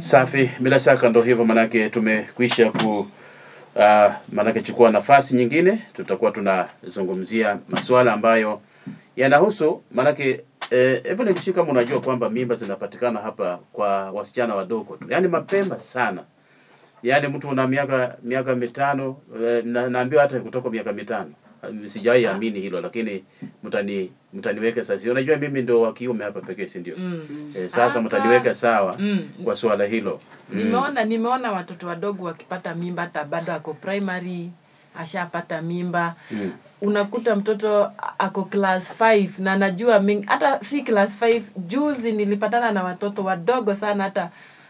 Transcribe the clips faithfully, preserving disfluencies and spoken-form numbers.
Safi, bila shaka ndo hivyo, manake tumekwisha ku uh, manake chukua nafasi nyingine, tutakuwa tunazungumzia masuala ambayo yanahusu manake eh, hebu nilishika kama unajua kwamba mimba zinapatikana hapa kwa wasichana wadogo tu. Yaani mapema sana. Yaani mtu una miaka miaka mitano eh, na, naambiwa hata kutoka miaka mitano. Sijai amini hilo, lakini mtani mtaniweka sasa. Unajua mimi ndio wa kiume hapa pekee, si ndio? Mm. Eh, sasa mtaniweka sawa mm. kwa swala hilo. Mm. Nimeona nimeona watoto wadogo wakipata mimba hata bado ako primary, ashapata mimba. Mm. Unakuta mtoto ako class five na najua mingi, hata si class five. Juzi nilipatana na watoto wadogo sana, hata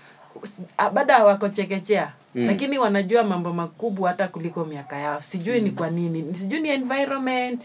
bado wako chekechea. Mm. Lakini wanajua mambo makubwa hata kuliko miaka yao. Sijui mm. ni kwa nini. Sijui ni environment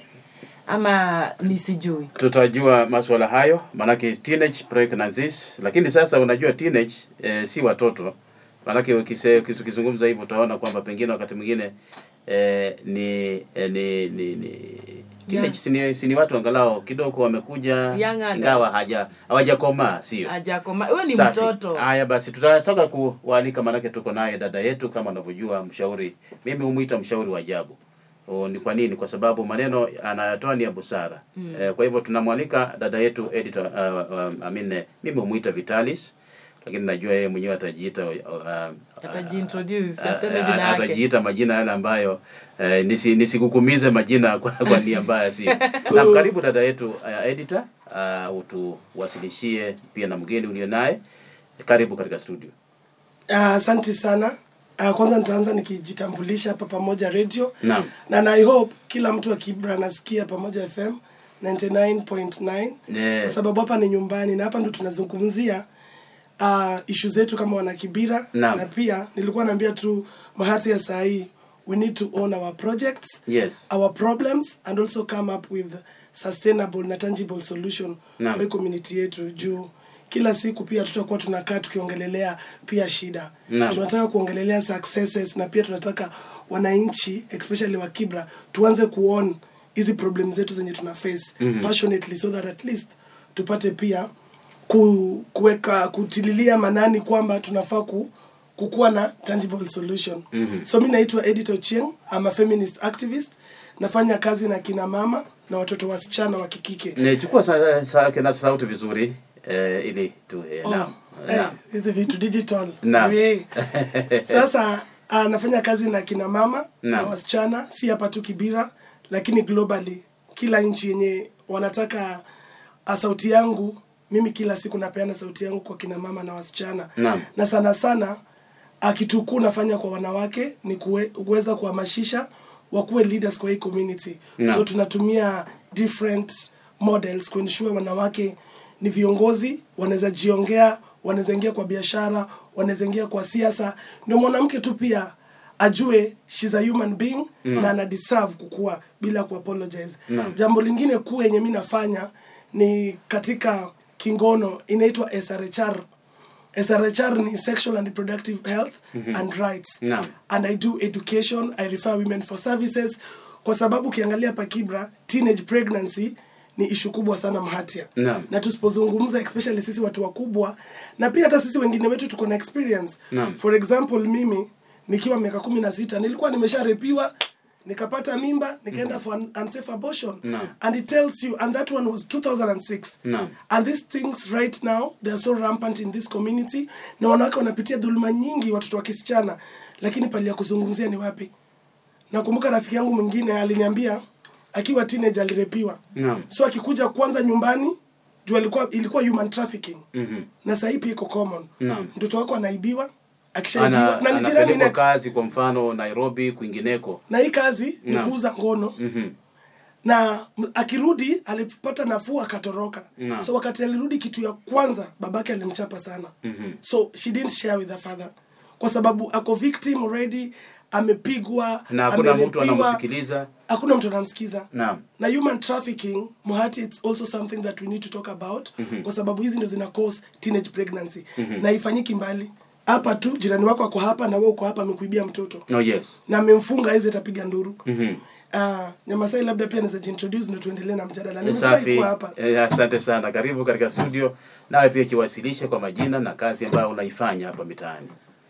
ama ni sijui. Tutajua masuala hayo, manake teenage pregnancies. Lakini sasa unajua teenage eh, si watoto. Manake ukisema tukizungumza hivyo utaona kwamba pengine wakati mwingine eh, ni, eh, ni ni ni teenage yeah. si ni watu angalau kidogo wamekuja ingawa haja hawajakoma, sio? Hajakoma. Wewe ni mtoto. Haya basi tutatoka kualika, manake tuko naye dada yetu kama unavyojua, mshauri. Mimi humuita mshauri wa ajabu. O, ni kwa nini? Kwa sababu maneno anayatoa ni ya busara. Mm. Eh, kwa hivyo tunamwalika dada yetu editor uh, uh, I mean mimi humuita Vitalis, lakini najua yeye mwenyewe atajiita uh, uh, atajiintroduce, uh, aseme jina yake. Atajiita majina yale ambayo uh, nisi nisikukumize majina kwa, kwa nia mbaya, si. Na karibu dada yetu uh, editor, uh, utuwasilishie pia na mgeni ulio naye. Karibu katika studio. Asante uh, sana. Uh, kwanza nitaanza nikijitambulisha hapa Pamoja Radio. Naam. Na I hope kila mtu wa Kibra anasikia Pamoja F M ninety nine point nine. Yeah. Kwa sababu hapa ni nyumbani na hapa ndo tunazungumzia uh, issue zetu kama wana Kibira. Naam. Na pia nilikuwa naambia tu mahati ya saa hii, we need to own our projects, yes, our problems, and also come up with sustainable na tangible solution kwa community yetu. Juu kila siku pia tutakuwa tunakaa tukiongelelea pia shida. Naam. Tunataka kuongelelea successes na pia tunataka wananchi especially wa Kibra tuanze kuona hizi problems zetu zenye tuna face mm-hmm. passionately, so that at least tupate pia ku, kuweka kutililia manani kwamba tunafaa ku kukuwa na tangible solution. Mm-hmm. So mimi naitwa Editor Chieng, I'm a feminist activist. Nafanya kazi na kina mama na watoto wasichana wa kikike. Ne chukua sa, sa kina sauti vizuri eh, ili tu eh, oh, na eh, hizi vitu digital. Na. Sasa uh, nafanya kazi na kina mama na, na wasichana si hapa tu Kibira lakini globally, kila nchi yenye wanataka uh, sauti yangu. Mimi kila siku napeana sauti yangu kwa kina mama na wasichana. Na, na sana sana akitukuu nafanya kwa wanawake ni kuweza kuhamasisha wakuwe leaders kwa hii community. Na. So tunatumia different models ku ensure wanawake ni viongozi, wanaweza jiongea, wanaweza ingia kwa biashara, wanaweza ingia kwa siasa. Ndio mwanamke tu pia ajue she's a human being. Na, na ana deserve kukua bila ku apologize. Na. Jambo lingine kuu yenye mimi nafanya ni katika kingono inaitwa S R H R. S R H R ni Sexual and Reproductive Health mm-hmm. and Rights. No. And I do education, I refer women for services. Kwa sababu ukiangalia pa Kibra, teenage pregnancy ni issue kubwa sana Mahatia. No. Na tusipozungumza especially sisi watu wakubwa, na pia hata sisi wengine wetu tuko na experience. No. For example, mimi nikiwa miaka kumi na sita nilikuwa nimesharepiwa, nikapata mimba, nikaenda mm-hmm. for an unsafe abortion. No. And it tells you, and that one was two thousand six. No. And these things right now, they are so rampant in this community. Na wanawake wanapitia dhuluma nyingi, watoto wa kisichana. Lakini pali ya kuzungumzia ni wapi? Nakumbuka rafiki yangu mwingine aliniambia akiwa teenager alirepiwa. No. So akikuja kwanza nyumbani, juu ilikuwa ilikuwa human trafficking. Mm-hmm. Na sasa hivi iko common. No. Mtoto wako anaibiwa, akishaibiwa na ni jirani next. Kazi kwa mfano Nairobi kwingineko. Na hii kazi ni no. kuuza ngono. Mm-hmm. Na akirudi alipata nafuu akatoroka. No. So wakati alirudi kitu ya kwanza babake alimchapa sana. Mm-hmm. So she didn't share with her father. Kwa sababu ako victim already, amepigwa, na hakuna mtu anamsikiliza. Hakuna mtu anamsikiza. No. Na human trafficking, Muhati, it's also something that we need to talk about. Mm-hmm. Kwa sababu hizi ndio zina cause teenage pregnancy. Mm-hmm. Na ifanyiki mbali. Hapa tu jirani wako ako hapa na wewe uko hapa amekuibia mtoto. No, yes. Na amemfunga hizo tapiga nduru. Mhm. Uh, Nyamasai labda pia naweza introduce na tuendelee na mjadala. Nimefurahi kuwa hapa. Eh, asante sana. Karibu katika studio. Nawe pia kiwasilishe kwa majina na kazi ambayo unaifanya hapa mitaani.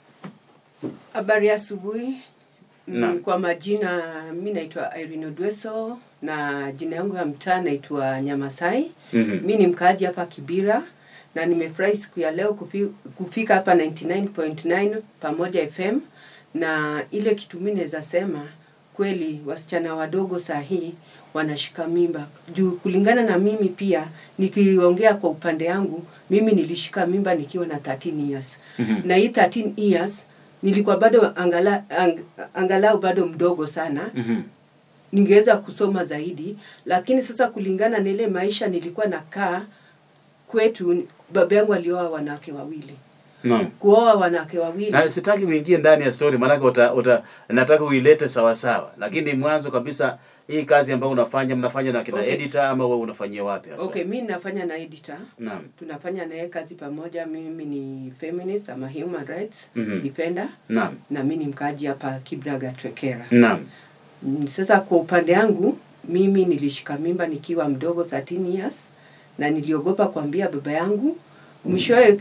Habari ya asubuhi. Mm, kwa majina mimi naitwa Irene Odweso na jina yangu ya mtaa naitwa Nyamasai. Mm-hmm. Mimi ni mkaaji hapa Kibira na nimefurahi siku ya leo kufi, kufika hapa ninety nine point nine Pamoja F M, na ile kitu mimi naweza sema kweli wasichana wadogo sahi wanashika mimba. Juu kulingana na mimi pia nikiongea kwa upande yangu, mimi nilishika mimba nikiwa na thirteen years. Mm-hmm. Na hii thirteen years nilikuwa bado angala, ang, angalau bado mdogo sana. Mm-hmm. Ningeweza kusoma zaidi, lakini sasa kulingana na ile maisha nilikuwa nakaa kwetu, baba yangu alioa wanawake wawili. Naam. Kuoa wanawake wawili. Na sitaki uingie ndani ya story maana uta, uta nataka uilete sawa sawa. Lakini mwanzo kabisa hii kazi ambayo unafanya mnafanya na kina Okay. editor ama wewe unafanyia wapi hasa? Okay, mimi nafanya na editor. Naam. Tunafanya naye kazi pamoja. Mimi ni feminist ama human rights Mm-hmm. defender. Naam. Na mimi ni mkaaji hapa Kibraga Twekera. Naam. Sasa kwa upande wangu mimi nilishika mimba nikiwa mdogo thirteen years na niliogopa kuambia baba yangu. Mwishowe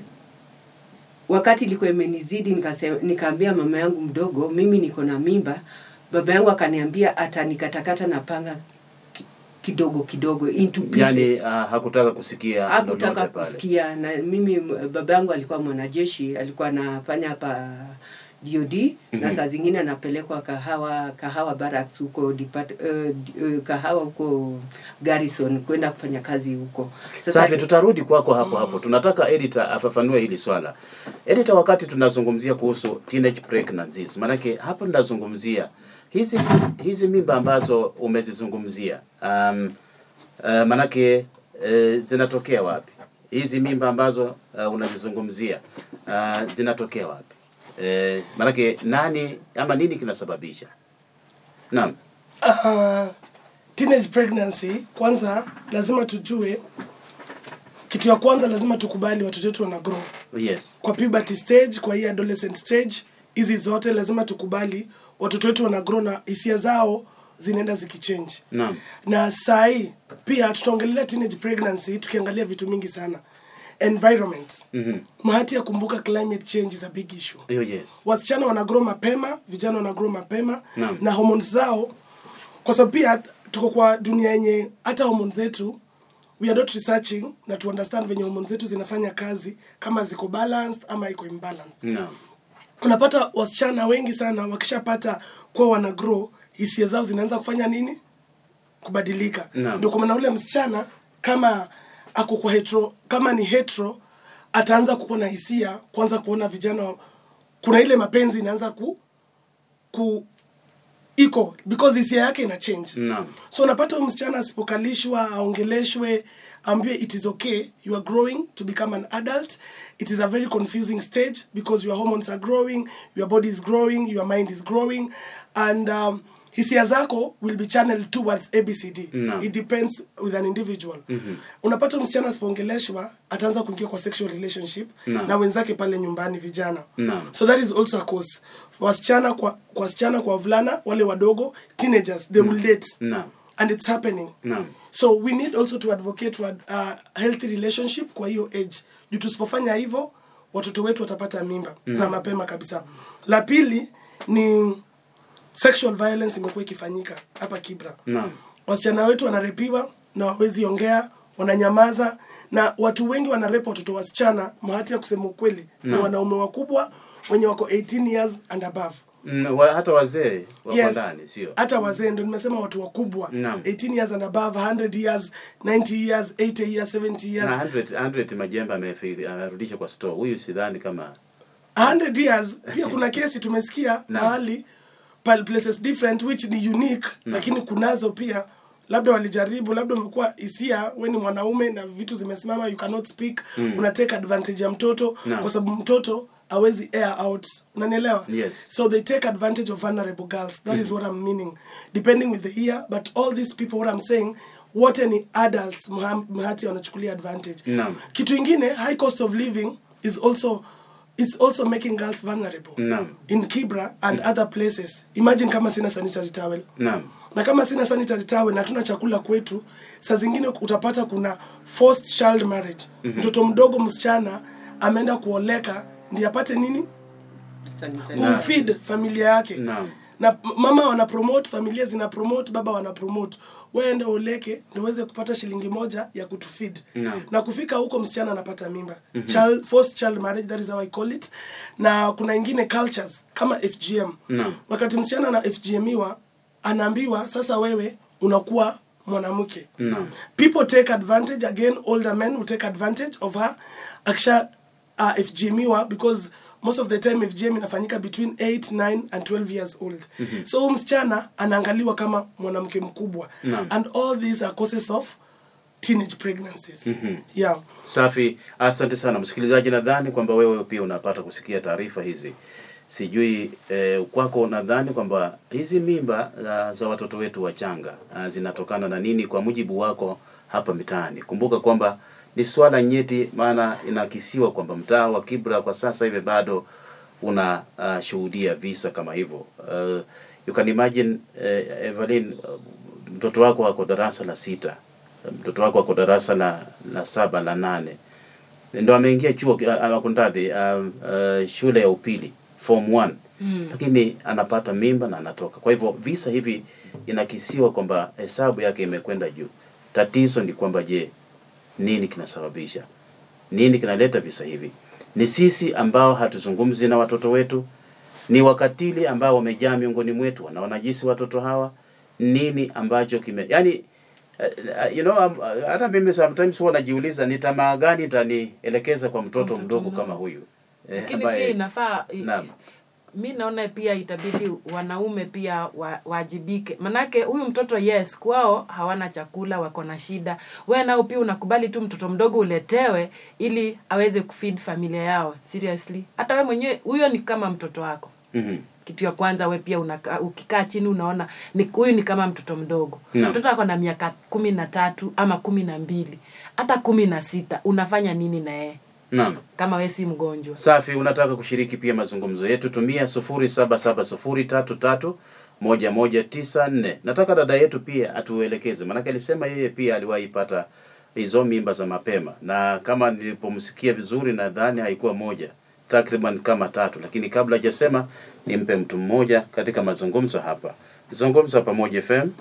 wakati ilikuwa imenizidi nikasema nikaambia mama yangu mdogo mimi niko na mimba. Baba yangu akaniambia atanikatakata na panga kidogo kidogo into pieces. Yaani uh, hakutaka kusikia hakutaka kusikia. Na mimi baba yangu alikuwa mwanajeshi, alikuwa anafanya hapa D O D. Mm-hmm. Na saa zingine anapelekwa Kahawa Kahawa Barracks huko depart, uh, uh, Kahawa huko Garrison kwenda kufanya kazi huko. Sasa hivi tutarudi kwako hapo hapo. Tunataka editor afafanue hili swala. Editor, wakati tunazungumzia kuhusu teenage pregnancies, manake hapa tunazungumzia hizi hizi mimba ambazo umezizungumzia. Um, uh, manake uh, zinatokea wapi? Hizi mimba ambazo uh, unazizungumzia uh, zinatokea wapi? Eh, manake nani ama nini kinasababisha? Naam. Uh, teenage pregnancy, kwanza lazima tujue kitu ya kwanza, lazima tukubali watoto wetu wana grow. Yes. Kwa puberty stage, kwa hii adolescent stage, hizi zote lazima tukubali watoto wetu wana grow na hisia zao zinaenda zikichange. Naam. Na sai pia tutaongelea teenage pregnancy tukiangalia vitu mingi sana. Environment. Mhm. Mahati ya kumbuka climate change is a big issue. Oh, yes. Wasichana wana grow mapema, vijana wana grow mapema. Naam. Na hormones zao, kwa sababu pia tuko kwa dunia yenye hata hormones zetu we are not researching na to understand venye hormones zetu zinafanya kazi, kama ziko balanced ama iko imbalanced. Naam. Unapata wasichana wengi sana wakishapata kwa wana grow, hisia zao zinaanza kufanya nini? Kubadilika. Naam. Ndio kwa maana ule msichana kama ako kwa hetero, kama ni hetero, ataanza kuwa na hisia, kwanza kuona vijana, kuna ile mapenzi inaanza ku ku iko because hisia yake ina change. Naam. So unapata msichana asipokalishwa, aongeleshwe, ambie it is okay, you are growing to become an adult. It is a very confusing stage because your hormones are growing, your body is growing, your mind is growing, and um, hisia zako will be channeled towards A B C D. No. It depends with an individual. Mm-hmm. Unapata msichana asipoongeleshwa, ataanza kuingia kwa sexual relationship No. na wenzake pale nyumbani vijana. No. So that is also a cause. Wasichana kwa kwa wasichana kwa wavulana wale wadogo, teenagers, they will date. No. And it's happening. No. So we need also to advocate for a healthy relationship kwa hiyo age. Juu tusipofanya hivyo, watoto wetu watapata mimba mm. za mapema kabisa. La pili ni sexual violence imekuwa ikifanyika hapa Kibra. No. Wasichana wetu wanarepiwa na hawezi ongea, wananyamaza, na watu wengi wanarepa watoto wasichana, mahati ya kusema ukweli, no. na wanaume wakubwa wenye wako eighteen years and above. Mm, wa, hata wazee wako Yes, ndani, sio? hata wazee ndio nimesema watu wakubwa. No. eighteen years and above, one hundred years, ninety years, eighty years, seventy years. Na one hundred, one hundred Majemba amefili amerudisha kwa store. Huyu sidhani kama one hundred years. Pia kuna kesi tumesikia no. mahali pal places different which ni unique no. lakini kunazo pia labda walijaribu, labda umekuwa hisia wewe ni mwanaume na vitu zimesimama, you cannot speak, mm. una take advantage ya mtoto no. kwa sababu mtoto hawezi air out, unanielewa? Yes. So they take advantage of vulnerable girls. That mm. is what I'm meaning, depending with the year, but all these people, what I'm saying, what any adults mhati wanachukulia advantage. No. Kitu ingine, high cost of living is also it's also making girls vulnerable. No. In Kibra and mm. other places. Imagine kama sina sanitary towel. No. na kama sina sanitary towel na tuna chakula kwetu, saa zingine utapata kuna forced child marriage. Mm-hmm. Mtoto mdogo msichana ameenda kuoleka ndiye apate nini? Feed familia yake. No. Na mama wana promote, familia zina promote, baba wana promote. Wewe ende oleke ndio uweze kupata shilingi moja ya kutufeed. No. Na kufika huko msichana anapata mimba. Mm-hmm. Child forced child marriage, that is how I call it. Na kuna ingine cultures kama F G M. No. Wakati msichana na F G M iwa anaambiwa sasa wewe unakuwa mwanamke. No. People take advantage, again older men will take advantage of her akisha uh, F G M iwa, because most of the time F G M inafanyika between eight, nine and twelve years old. Mm-hmm. So msichana anaangaliwa kama mwanamke mkubwa. No. And all these are causes of teenage pregnancies. Mm-hmm. Yeah. Safi, asante sana msikilizaji, nadhani kwamba wewe pia unapata kusikia taarifa hizi. Sijui eh, kwako nadhani kwamba hizi mimba uh, za watoto wetu wachanga uh, zinatokana na nini kwa mujibu wako hapa mitaani? Kumbuka kwamba ni swala nyeti, maana inakisiwa kwamba mtaa wa Kibra kwa sasa hivi bado una uh, shuhudia visa kama hivyo. Uh, you can imagine uh, Evelyn, uh, mtoto wako wako darasa la sita, mtoto wako wako darasa la la saba la nane, ndio ameingia chuo akundadhi uh, uh, shule ya upili form one. Mm. Lakini anapata mimba na anatoka. Kwa hivyo visa hivi inakisiwa kwamba hesabu yake imekwenda juu. Tatizo ni kwamba je, nini kinasababisha? Nini kinaleta visa hivi? Ni sisi ambao hatuzungumzi na watoto wetu? Ni wakatili ambao wamejaa miongoni mwetu wanawanajisi watoto hawa? Nini ambacho kime yani uh, you know um, uh, hata mimi sometimes huwa najiuliza ni tamaa gani itanielekeza kwa mtoto, mtoto mdogo kama huyu. Lakini pia inafaa mimi naona pia itabidi wanaume pia wa, wajibike. Manake huyu mtoto yes kwao hawana chakula, wako na shida. Wewe nao pia unakubali tu mtoto mdogo uletewe ili aweze kufeed familia yao. Seriously. Hata wewe mwenyewe huyo ni kama mtoto wako. Mhm. Kitu ya kwanza wewe pia unaka, ukikaa chini unaona ni huyu ni kama mtoto mdogo. No. Mtoto ako na miaka kumi na tatu ama kumi na mbili, hata kumi na sita, unafanya nini na yeye? Naam. Kama wewe si mgonjwa. Safi, unataka kushiriki pia mazungumzo yetu, tumia sufuri saba saba sufuri tatu tatu moja moja tisa nne. Nataka dada yetu pia atuelekeze, maana alisema yeye pia aliwahi pata hizo mimba za mapema, na kama nilipomsikia vizuri nadhani haikuwa moja, takriban kama tatu. Lakini kabla hajasema nimpe mtu mmoja katika mazungumzo hapa. Zungumza pamoja F M.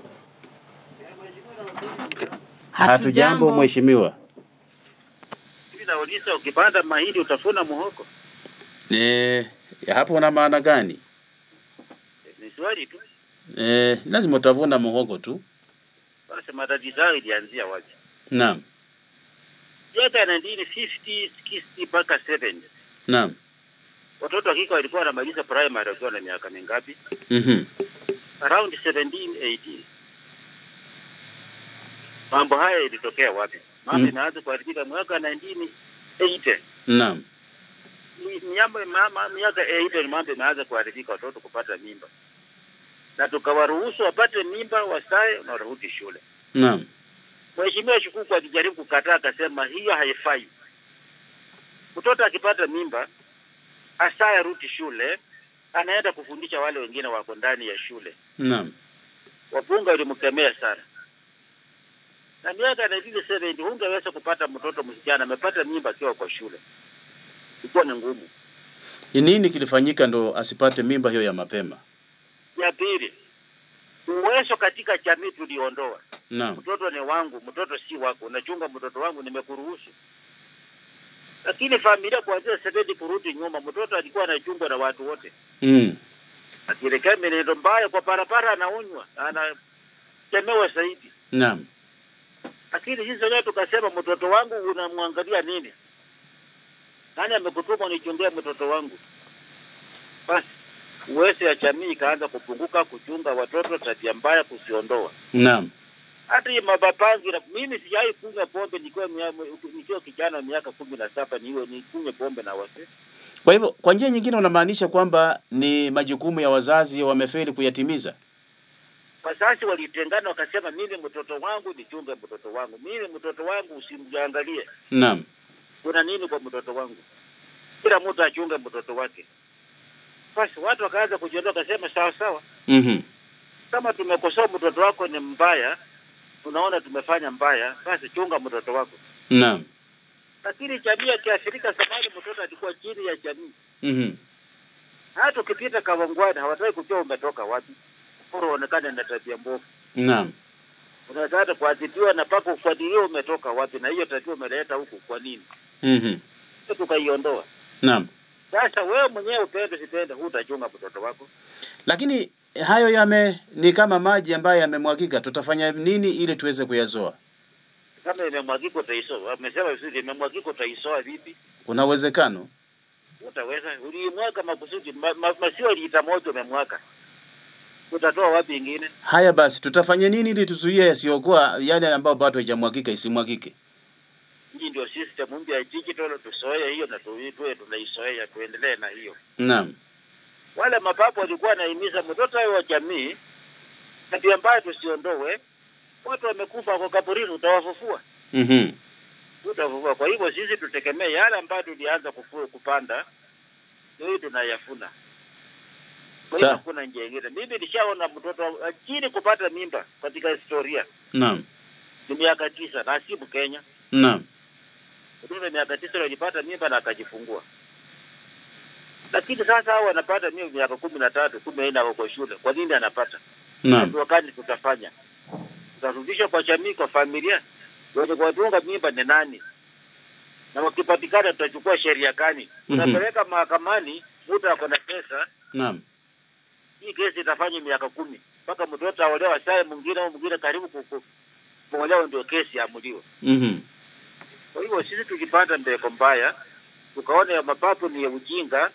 Hatujambo mheshimiwa. Nauliza, ukipanda mahindi utafuna muhogo? Eh, ya hapo una maana gani? Ni swali tu. Eh, lazima utavuna muhogo tu. Basi matatizo ilianzia wapi? Naam. Miaka nineteen fifty, sixty mpaka seventy. Naam. Watoto hakika walikuwa wanamaliza primary wakiwa na miaka mingapi? Mhm. Around seventeen, eighteen. Mambo haya ilitokea wapi? Mambo mm. inaanza kuharibika mwaka nineteen eighty. Naam. Miamba mama miaka eighty mambo inaanza kuharibika, watoto kupata mimba. Na tukawaruhusu wapate mimba wasae na warudi shule. Naam. Mheshimiwa Shikuku alijaribu kukataa, akasema hiyo haifai. Mtoto akipata mimba asae rudi shule, anaenda kufundisha wale wengine wako ndani ya shule. Naam. Wapunga walimkemea sana. Na miaka nineteen seventy hungeweza kupata mtoto msichana amepata mimba akiwa kwa shule. Ilikuwa ni ngumu. Ni nini kilifanyika ndo asipate mimba hiyo ya mapema? Ya pili, uwezo katika jamii tuliondoa. Naam. Mtoto ni wangu, mtoto si wako. Unachunga mtoto wangu, nimekuruhusu. Lakini familia kuanzia seventy kurudi nyuma, mtoto alikuwa anachungwa na watu wote. Mm. Akielekea mwenendo mbaya kwa barabara anaonywa, anakemewa zaidi. Naam. Lakini sisi wenyewe tukasema mtoto wangu unamwangalia nini? Nani amekutuma nichungie mtoto wangu? Basi uwezo ya jamii ikaanza kupunguka, kuchunga watoto, tabia mbaya kusiondoa. Naam. Hata hii mabapangi, mimi sijai kunywa pombe nikiwa nikiwa kijana miaka kumi na saba niwe nikunywe pombe na wase. Kwa hivyo kwa njia nyingine unamaanisha kwamba ni majukumu ya wazazi wamefeli kuyatimiza? Wazazi walitengana wakasema mimi mtoto wangu nichunge mtoto wangu. Mimi mtoto wangu usimjangalie. Naam. Kuna nini kwa mtoto wangu? Kila mtu achunge mtoto wake. Basi watu wakaanza kujiondoa, wakasema sawa sawa. Mhm. Kama tumekosoa mtoto wako ni mbaya, unaona tumefanya mbaya, basi chunga mtoto wako. Naam. Lakini jamii ya Kiafrika zamani mtoto alikuwa chini ya jamii. Mhm. Hata ukipita Kawangwani hawataki kujua umetoka wapi. Bora uonekane na tabia mbovu. Naam. Unataka kuadhibiwa na pako ufuatilie umetoka wapi, na hiyo tabia umeleta huku kwa nini? Mhm. Tukaiondoa. Naam. Sasa wewe mwenyewe upende sipende hutachunga mtoto wako. Lakini hayo yame ni kama maji ambayo yamemwagika, tutafanya nini ili tuweze kuyazoa? Kama imemwagika utaisoa. Amesema vizuri imemwagika utaisoa vipi? Kuna uwezekano? Utaweza. Ulimwaga makusudi ma, ma, masio lita moja umemwaga. Utatoa wapi ingine? Haya basi, tutafanya nini ili tuzuie yasiokuwa yale ambayo bado hajamwagika isimwagike? Hii ndio system mpya ya digital, tusoee hiyo na tuitwe tunaisoea tuendelee na hiyo. Naam. Wale mapapo walikuwa wanahimiza mtoto wa jamii tabia mbaya tusiondoe. Watu wamekufa kwa kaburini utawafufua. Mhm. Utawafufua. Kwa hivyo sisi tutegemee yale ambayo tulianza kufua kupanda ndio tunayafuna. Kwa hiyo hakuna njia nyingine. Mimi nilishaona mtoto chini kupata mimba katika historia. Naam. Ni miaka tisa na asibu Kenya. Naam. Mtoto miaka tisa alipata mimba na akajifungua. Lakini sasa hao wanapata mimba miaka kumi na tatu, kumi na nne wako shule. Kwa nini anapata? Naam. Wakati tutafanya. Tutarudisha kwa jamii, kwa familia. Wenye kuwatunga mimba ni nani? Na wakipatikana tutachukua sheria gani? Tunapeleka mm -hmm. mahakamani, mtu ako na pesa. Naam. Hii kesi itafanya miaka kumi. Mpaka mtoto aolewa saa mwingine au mwingine karibu kuku. Kuolewa ndio kesi amuliwe. Mhm. Kwa hivyo sisi tukipanda mbeko mbaya, tukaona ya mapato ni ya ujinga.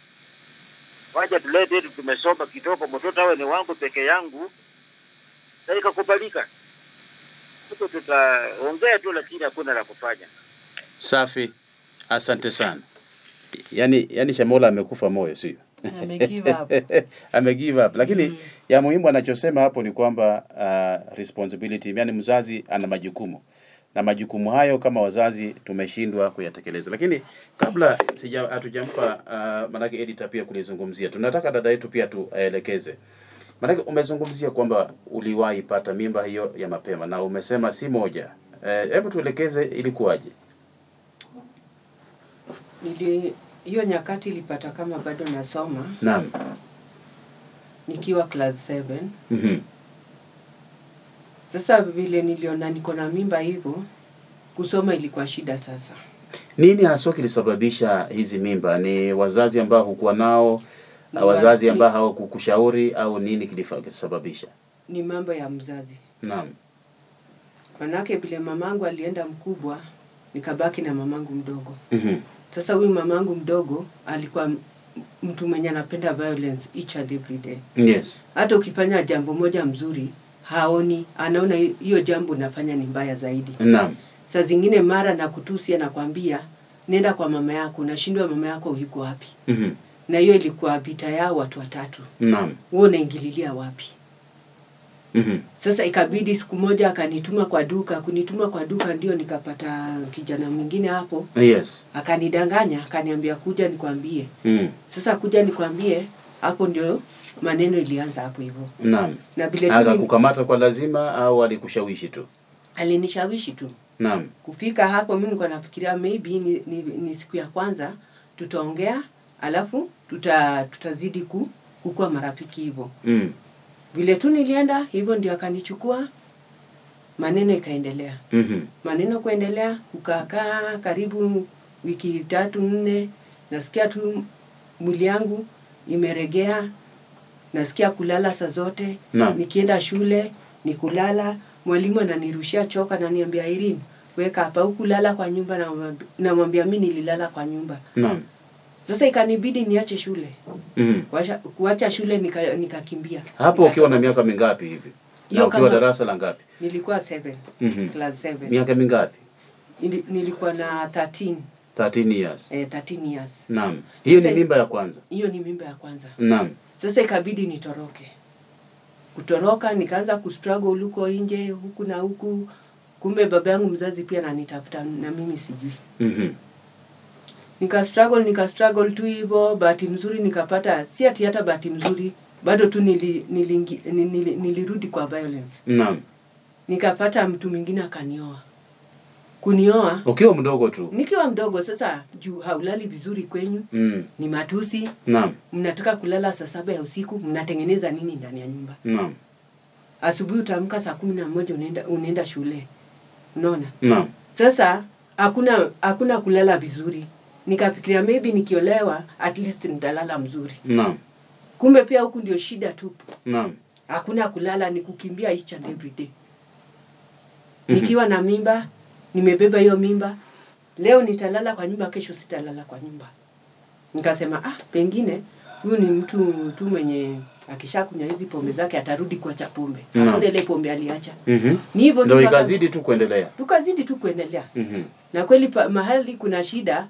Wacha tulete tumesoma kitoko mtoto awe ni wangu peke yangu. Na ikakubalika. Tuko tutaongea tu lakini hakuna la kufanya. Safi. Asante sana. Yaani yani Shamola amekufa moyo sio? Ame give up. Ame give up. Lakini mm. ya muhimu anachosema hapo ni kwamba uh, responsibility, yani mzazi ana majukumu. Na majukumu hayo kama wazazi tumeshindwa kuyatekeleza. Lakini kabla sija hatujampa uh, manake editor pia kulizungumzia, tunataka dada yetu pia tuelekeze. Manake umezungumzia kwamba uliwahi pata mimba hiyo ya mapema na umesema si moja. Hebu uh, tuelekeze ilikuwaje? Nili hiyo nyakati ilipata kama bado nasoma. Naam. Nikiwa class seven. Mhm. Mm Sasa vile niliona niko na mimba hivyo, kusoma ilikuwa shida sasa. Nini hasa kilisababisha hizi mimba? Ni wazazi ambao hukuwa nao, ni wazazi ambao hawakukushauri au nini kilisababisha? Ni mambo ya mzazi. Naam. Manake vile mamangu alienda mkubwa, nikabaki na mamangu mdogo. Mhm. Mm Sasa huyu mamangu mdogo alikuwa mtu mwenye anapenda violence each and every day. Yes. Hata ukifanya jambo moja mzuri, haoni, anaona hiyo jambo unafanya ni mbaya zaidi. Naam. Saa zingine mara na kutusi anakuambia nenda kwa mama yako, nashindwa mama yako yuko wapi. Mhm. Mm na hiyo ilikuwa vita yao watu watatu. Naam. Wewe unaingililia wapi? Mhm. Mm Sasa ikabidi siku moja akanituma kwa duka, kunituma kwa duka ndio nikapata kijana mwingine hapo. Yes. Akanidanganya, akaniambia kuja nikwambie. Mhm. Sasa kuja nikwambie, hapo ndio maneno ilianza hapo hivyo. Naam. Na vile tu akakukamata kwa lazima au alikushawishi tu? Alinishawishi tu. Naam. Kufika hapo mimi nilikuwa nafikiria maybe ni, ni, ni siku ya kwanza tutaongea, alafu tuta tutazidi ku, kukua marafiki hivyo. Mm. Vile tu nilienda hivyo ndio akanichukua, maneno ikaendelea. Mhm. Mm maneno kuendelea, kukaa karibu wiki tatu nne, nasikia tu mwili yangu imeregea, nasikia kulala saa zote. No. Nikienda shule ni kulala, mwalimu ananirushia choka na niambia Irene, weka hapa huku lala kwa nyumba, na namwambia mimi nililala kwa nyumba. No. Sasa ikanibidi niache shule. Mhm. Kuacha kuacha shule nika nikakimbia. Hapo ukiwa na miaka mingapi hivi? Na ukiwa darasa la ngapi? Nilikuwa seven. Mhm. Class seven. Miaka mingapi? Nilikuwa na thirteen. thirteen years. Eh, thirteen years. Naam. Hiyo ni mimba ya kwanza. Hiyo ni mimba ya kwanza. Naam. Sasa ikabidi nitoroke. Kutoroka nikaanza kustruggle huko nje, huku na huku. Kumbe baba yangu mzazi pia ananitafuta na mimi sijui. Mhm. Nika struggle nika struggle tu hivyo, bahati mzuri nikapata, si ati hata bahati mzuri, bado tu nili, nili, nili, nilirudi kwa violence. Naam. Nikapata mtu mwingine akanioa. Kunioa ukiwa mdogo tu. Nikiwa mdogo. Sasa juu haulali vizuri kwenyu. Mm. Ni matusi. Naam. Mnataka kulala saa saba ya usiku, mnatengeneza nini ndani ya nyumba? Naam. Asubuhi utaamka saa kumi na moja unaenda unaenda shule. Unaona? Naam. Sasa hakuna hakuna kulala vizuri. Nikafikiria maybe nikiolewa at least nitalala mzuri. Naam. Kumbe pia huku ndio shida tu. Naam. Hakuna kulala, ni kukimbia each and every day. Mm-hmm. Nikiwa na mimba, nimebeba hiyo mimba. Leo nitalala kwa nyumba, kesho sitalala kwa nyumba. Nikasema ah, pengine huyu ni mtu mtu mwenye akishakunywa hizi pombe zake atarudi kuacha pombe. No. Hakuna ile pombe aliacha. Mhm. Ni hivyo ndio ikazidi tu kuendelea. Tukazidi tu kuendelea. Mhm. Na kweli pa, mahali kuna shida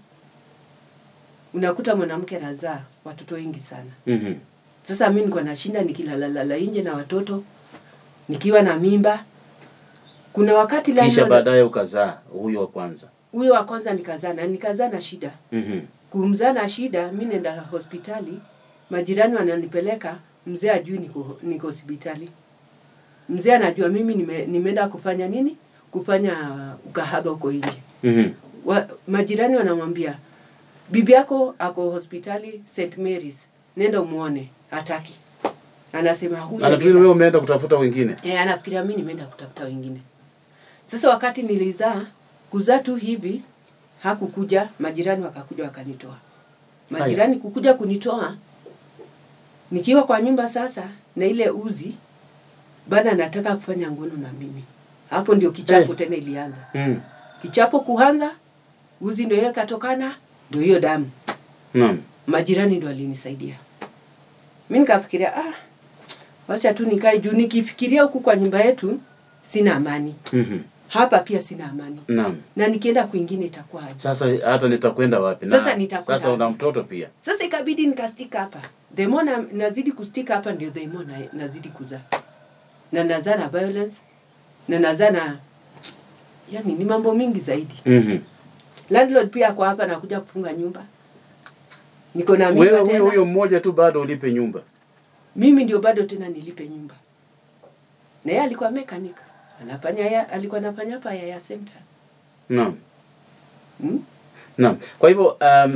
unakuta mwanamke anazaa watoto wengi sana. Mhm. Sasa mimi niko na shinda nikilalala nje na watoto nikiwa na mimba. Kuna wakati la kisha baadaye ukazaa huyo wa kwanza. Huyo wa kwanza nikazaa na nikazaa na shida. Mhm. Kumzaa na shida, mimi nenda hospitali, majirani wananipeleka, mzee ajui niko niko hospitali. Mzee anajua mimi nime, nimeenda kufanya nini? Kufanya ukahaba huko nje. Mhm. Wa, majirani wanamwambia bibi yako ako hospitali Saint Mary's, nenda umuone. Hataki. Anasema huyu. Anafikiri wewe umeenda kutafuta wengine. Eh, anafikiria mimi nimeenda kutafuta wengine. Sasa wakati nilizaa, kuzaa tu hivi hakukuja, majirani wakakuja wakanitoa. Majirani Haya. kukuja kunitoa nikiwa kwa nyumba sasa na ile uzi bana nataka kufanya ngono na mimi. Hapo ndio kichapo hey. tena ilianza. Mm. Kichapo kuanza, uzi ndio yeye katokana, ndio hiyo damu. Naam. Majirani ndio walinisaidia. Mimi nikafikiria ah, wacha tu nikae juu nikifikiria huku kwa nyumba yetu sina amani. Mhm. Hapa pia sina amani. Naam. Na nikienda kwingine itakuwa aje? Sasa hata nitakwenda wapi? Na sasa nitakwenda. Sasa una mtoto pia. Sasa ikabidi nikastika hapa. The more na, nazidi kustika hapa ndio the more na, nazidi kuzaa. Na nazaa na violence. Na nazaa na yani ni mambo mingi zaidi. Mhm. Landlord pia kwa hapa nakuja kufunga nyumba. Niko na mimba tena. Wewe huyo mmoja tu bado ulipe nyumba. Mimi ndio bado tena nilipe nyumba. Na yeye alikuwa mechanic. Anafanya ya, alikuwa anafanya hapa ya, ya center. Naam. Hmm? Naam. Kwa hivyo um,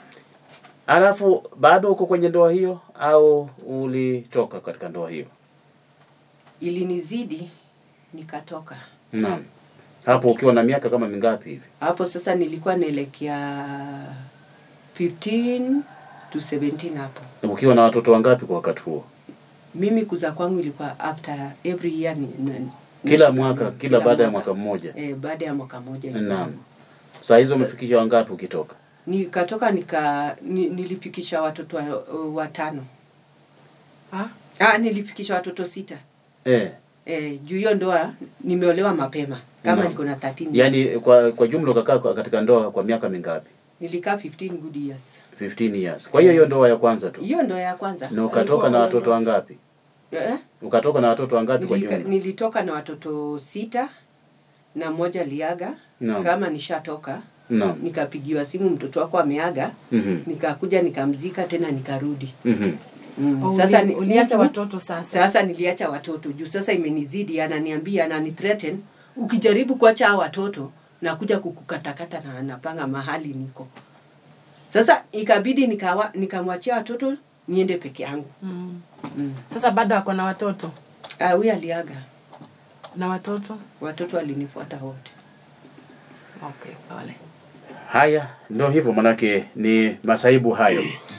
alafu bado uko kwenye ndoa hiyo au ulitoka katika ndoa hiyo? Ilinizidi nikatoka. Naam. Hapo ukiwa na miaka kama mingapi hivi? Hapo sasa nilikuwa naelekea fifteen to seventeen hapo. Ukiwa na watoto wangapi kwa wakati huo? Mimi kuzaa kwangu ilikuwa after every year ni, ni, kila mwaka, kila, kila baada ya mwaka mmoja. Eh, baada ya mwaka mmoja. Naam. Sasa hizo umefikisha wangapi ukitoka? Nikatoka nika ni, nilipikisha watoto watano. Wa ah? Ah, nilipikisha watoto sita. Eh. Eh, juu hiyo ndoa nimeolewa mapema kama niko na thirteen. Yaani kwa kwa jumla ukakaa katika ndoa kwa miaka mingapi? Nilikaa fifteen good years. fifteen years. Kwa hiyo hiyo ndoa ya kwanza tu. Hiyo ndoa ya kwanza. Na ukatoka na watoto wangapi? Eh? Ukatoka na watoto wangapi kwa jumla? Nilitoka na watoto sita na mmoja liaga. No. Kama nishatoka. No. Nikapigiwa simu mtoto wako ameaga. Mhm. Nikakuja nikamzika tena nikarudi. Mhm. Mm. Oh, sasa uli, uliacha watoto sasa. Sasa niliacha watoto juu sasa imenizidi, ananiambia ananithreaten, ukijaribu kuacha hao watoto na kuja kukukatakata na anapanga mahali niko. Sasa ikabidi nikawa nikamwachia watoto niende peke yangu. Mm. Mm. Sasa bado ako na watoto? Ah, huyu aliaga. Na watoto? Watoto walinifuata wote. Okay, pole. Haya, ndio hivyo manake ni masaibu hayo.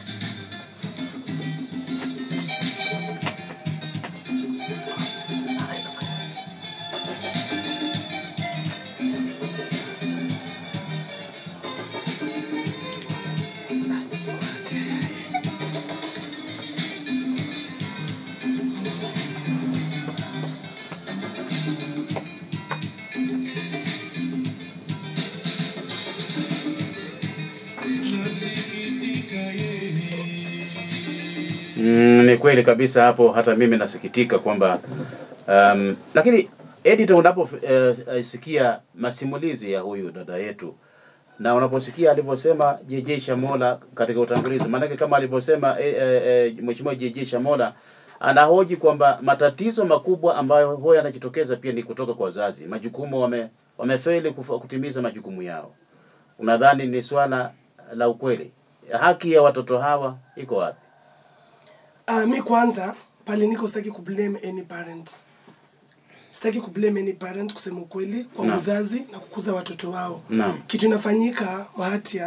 Mm, ni kweli kabisa hapo, hata mimi nasikitika kwamba um, lakini editor unaposikia uh, masimulizi ya huyu dada yetu na unaposikia alivyosema J J Shamola katika utangulizi, maana kama alivyosema eh, eh, Mheshimiwa J J Shamola anahoji kwamba matatizo makubwa ambayo huwa yanajitokeza pia ni kutoka kwa wazazi. Majukumu wame wamefeli kutimiza majukumu yao. Unadhani ni swala la ukweli? Haki ya watoto hawa iko wapi? Ah, uh, mi kwanza pale niko sitaki kublame any parent. Sitaki kublame any parent kusema ukweli kwa no. uzazi na kukuza watoto wao. No. Kitu inafanyika Mahatia,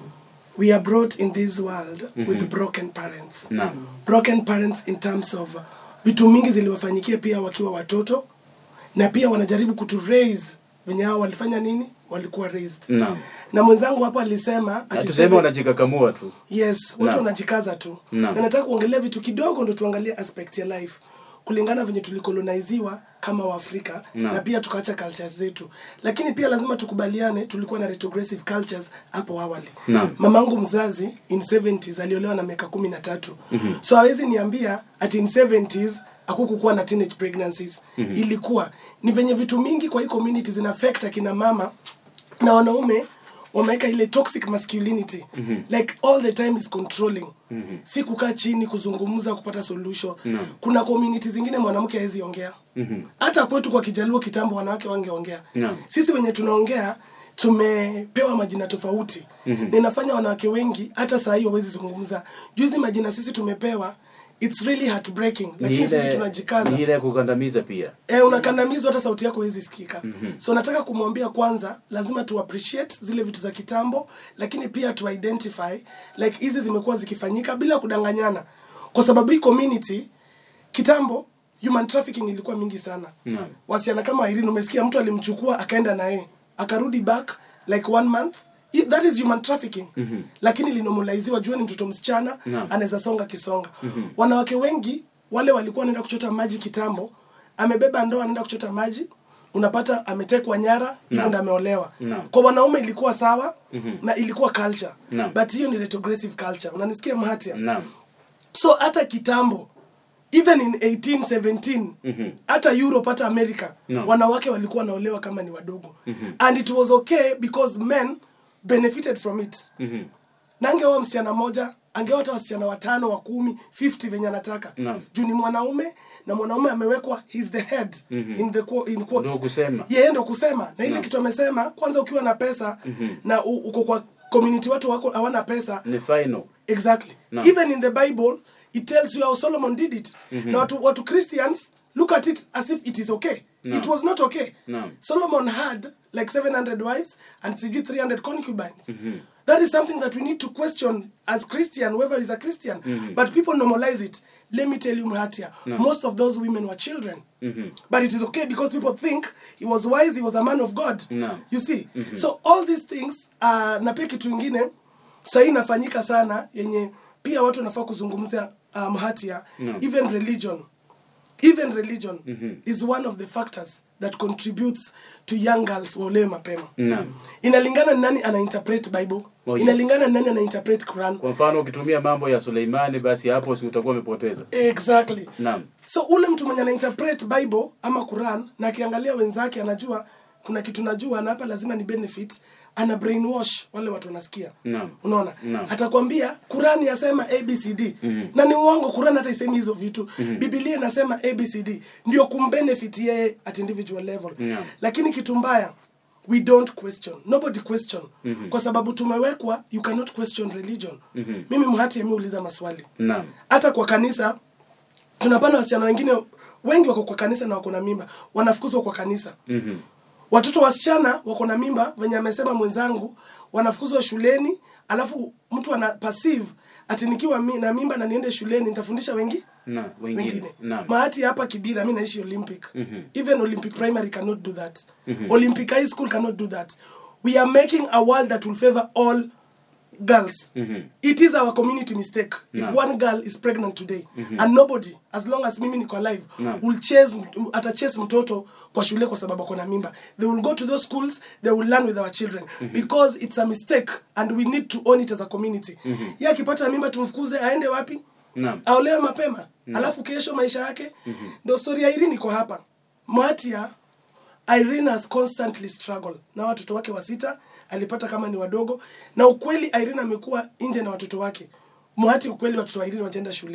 we are brought in this world mm-hmm. with broken parents. No. Broken parents in terms of vitu mingi ziliwafanyikia pia wakiwa watoto, na pia wanajaribu kutu raise wenye hao walifanya nini? Walikuwa raised. No. Na mwenzangu hapo alisema ati tuseme wanajikakamua tu. Yes, watu wanajikaza tu. No. Na nataka kuongelea vitu kidogo ndo tuangalie aspect ya life. Kulingana venye tulikoloniziwa kama Waafrika no. na pia tukaacha cultures zetu. Lakini pia lazima tukubaliane tulikuwa na retrogressive cultures hapo awali. No. Mamangu mzazi in seventies aliolewa na miaka kumi na tatu. Mm-hmm. So hawezi niambia ati in seventies hakukuwa na teenage pregnancies. Mm-hmm. Ilikuwa ni venye vitu mingi kwa hii community zina affect akina mama na wanaume wameweka ile toxic masculinity. Mm-hmm. Like all the time is controlling. Mm-hmm. Si kukaa chini kuzungumza kupata solution. No. Kuna community zingine mwanamke hawezi ongea. Mm-hmm. Hata kwetu kwa Kijaluo kitambo wanawake wangeongea. No. Sisi wenye tunaongea tumepewa majina tofauti. Mm-hmm. Ninafanya wanawake wengi hata saa hii hawezi zungumza. Juzi majina sisi tumepewa, it's really heartbreaking, lakini sisi tunajikaza. Ni ile kukandamiza pia. Eh, unakandamizwa hata sauti yako haiwezi sikika. Mm-hmm. So nataka kumwambia kwanza lazima tu appreciate zile vitu za kitambo, lakini pia tu identify like hizi zimekuwa zikifanyika bila kudanganyana. Kwa sababu hii community kitambo human trafficking ilikuwa mingi sana. Mm-hmm. Wasichana kama Irene umesikia mtu alimchukua akaenda naye, akarudi back like one month. That is human trafficking. Mm-hmm. Lakini linomaliziwa jua ni mtoto msichana no. anaweza songa kisonga. Mm-hmm. Wanawake wengi wale walikuwa wanaenda kuchota maji kitambo, amebeba ndoo anaenda kuchota maji, unapata ametekwa nyara, hivyo no. ndo ameolewa. No. Kwa wanaume ilikuwa sawa mm-hmm. na ilikuwa culture. No. But hiyo ni retrogressive culture. Unanisikia Mahatia? No. So hata kitambo even in eighteen seventeen mm-hmm. hata Europe hata America no. wanawake walikuwa wanaolewa kama ni wadogo. Mm-hmm. And it was okay because men benefited from it. Mm-hmm. Na angeoa msichana moja, angeoa hata wasichana watano wa kumi, fifty venye anataka. No. Juu ni mwanaume na mwanaume amewekwa he's the head mm-hmm. in the in quotes. Ndio kusema. Yeye ndio kusema. Na ile no. kitu amesema kwanza ukiwa na pesa mm-hmm. na u, uko kwa community watu wako hawana pesa. Ni final. Exactly. No. Even in the Bible it tells you how Solomon did it. Mm-hmm. Na watu watu Christians look at it as if it is okay. No. It was not okay. No. Solomon had like seven hundred wives and three hundred concubines. Mm-hmm. That is something that we need to question as Christian, whoever is a Christian. Mm-hmm. But people normalize it. Let me tell you, Mahatia, no. most of those women were children. Mm-hmm. But it is okay because people think he was wise, he was a man of God. No. You see? Mm-hmm. So all these things, uh, na pia kitu ingine, sahi inafanyika sana, yenye pia watu wanafaa kuzungumzia uh, Mahatia, no. even religion. Even religion mm-hmm. is one of the factors that contributes to young girls waolewe mapema. No. Inalingana nani ana interpret Bible. Oh, yes. Inalingana nani ana interpret Quran. Kwa mfano ukitumia mambo ya Suleimani basi hapo si utakuwa umepoteza. Exactly. Naam. So ule mtu mwenye ana interpret Bible ama Quran na akiangalia wenzake anajua kuna kitu najua na hapa lazima ni benefits, ana brainwash wale watu wanasikia. Naam. Unaona? Naam. Atakwambia Quran yasema A B C D. Mm-hmm. Na ni uongo, Quran hata isemi hizo vitu. Mm-hmm. Biblia inasema A B C D ndio kumbenefit yeye at individual level. Naam. Lakini kitu mbaya we don't question. Nobody question. Mm-hmm. Kwa sababu tumewekwa you cannot question religion. Mm-hmm. Mimi Mhatia mimi uliza maswali. Naam. Hata kwa kanisa tunapana wasichana wengine wengi wako kwa kanisa na wako na mimba, wanafukuzwa kwa kanisa. Mhm. Watoto wasichana wako na mimba venye amesema mwenzangu, wanafukuzwa shuleni, alafu mtu ana passive ati nikiwa mi, na mimba na niende shuleni nitafundisha wengi na wengine. wengine. Naam. Mahati hapa Kibira mimi naishi Olympic. Mhm. Even Olympic Primary cannot do that. Mhm. Olympic High School cannot do that. We are making a world that will favor all girls. Mhm. It is our community mistake. If No. one girl is pregnant today Mhm. and nobody, as long as mimi niko alive, No. will chase ata chase mtoto kwa shule kwa sababu ako na mimba. They will go to those schools, they will learn with our children mm-hmm. because it's a mistake and we need to own it as a community. Mm-hmm. Yeye akipata mimba tumfukuze aende wapi? Naam. Aolewe mapema. No. Alafu kesho maisha yake. Mhm. Ndio story ya Irene iko hapa. Matia Irene has constantly struggled na watoto wake wa sita, alipata kama ni wadogo, na ukweli Irene amekuwa nje na watoto wake. Mwati ukweli watoto wa Irene wajaenda shule.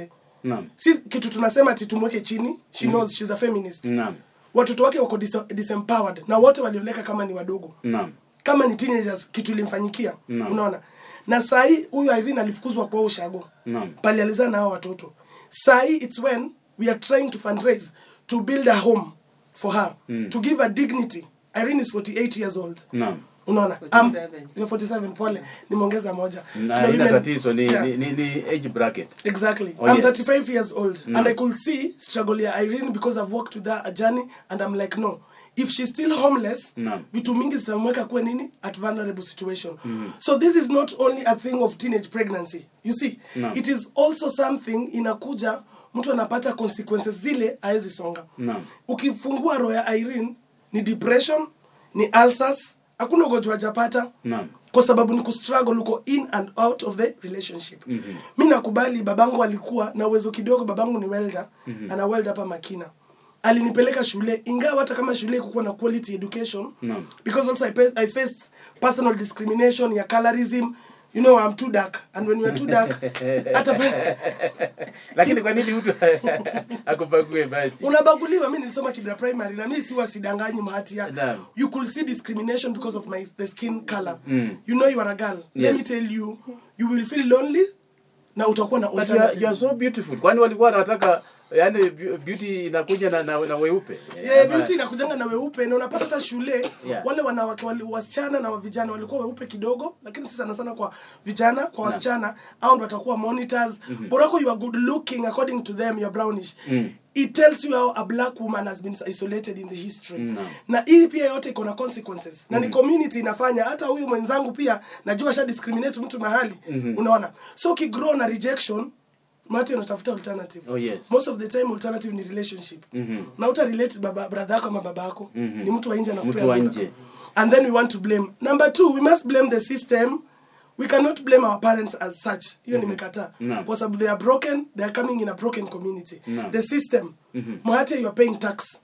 Naam. Si kitu tunasema ati tumweke chini. She knows she's a feminist. Naam. Watoto wake wako dis- disempowered na wote walioleka kama ni wadogo. Naam. Kama ni teenagers kitu ilimfanyikia. Naam. Unaona? Na saa hii huyu Irene alifukuzwa kwa ushago. Naam. Pale alizaa na hao watoto. Saa hii it's when we are trying to fundraise to build a home for her, Mm. to give her dignity. Irene is forty-eight years old. Naam. Unaona? forty-seven. Um, you're forty-seven, pole. Nimeongeza moja. Na Kuna ina women- tatizo ni, Yeah. ni, ni, ni age bracket. Exactly. Oh, I'm yes. thirty-five years old, No. and I could see struggle ya Irene because I've walked with her a journey, and I'm like, no. If she's still homeless, No. vitu mingi zitamweka kuwa nini at vulnerable situation. So this is not only a thing of teenage pregnancy. You see, No. it is also something inakuja mtu anapata consequences zile haezi songa. No. Ukifungua roho ya Irene ni depression, ni ulcers, hakuna ugonjwa hajapata. No. Kwa sababu ni kustruggle uko in and out of the relationship. Mhm. Mimi nakubali babangu alikuwa na uwezo kidogo, babangu ni welder, Mhm. ana welder hapa Makina. Alinipeleka shule ingawa hata kama shule kukuwa na quality education, No. because also I, pa- I faced personal discrimination ya colorism. You know, I'm too dark, and when you are too dark hata pa- Lakini kwa nini mtu akubague basi? unabaguliwa. Mimi nilisoma Kibra primary na mimi siwa sidanganyi mahati ya. Naam. You could see discrimination because of my the skin color. Mm. You know you are a girl. Let Yes. me tell you, you will feel lonely na utakuwa na But you are, alternative. you are so beautiful. Kwani walikuwa wanataka yani beau- beauty inakuja na, na, na weupe? Yeah, Ama- beauty inakujanga na weupe na unapata hata shule Yeah. wale wanawake wali, wasichana na vijana walikuwa weupe kidogo, lakini sisi sana sana kwa vijana, kwa wasichana hao ndio watakuwa monitors. Mm-hmm. Borako you are good looking according to them, you are brownish. Mm. It tells you how a black woman has been isolated in the history. Mm. Na hii pia yote iko na consequences. Na ni community inafanya, hata huyu mwenzangu pia najua sha discriminate mtu mahali. Mhm. Unaona? So ukigrow na rejection, mati unatafuta alternative. Oh, yes. Most of the time alternative ni relationship. Mhm. Na uta relate baba brother yako ama baba yako. Mhm. Ni mtu wa nje na Mtu wa nje. And then we want to blame. Number two, we must blame the system. We cannot blame our parents as such. Hiyo nimekataa. No. Kwa sababu they are broken, they are coming in a broken community. No. The system. Mhm. Mahati you are paying tax.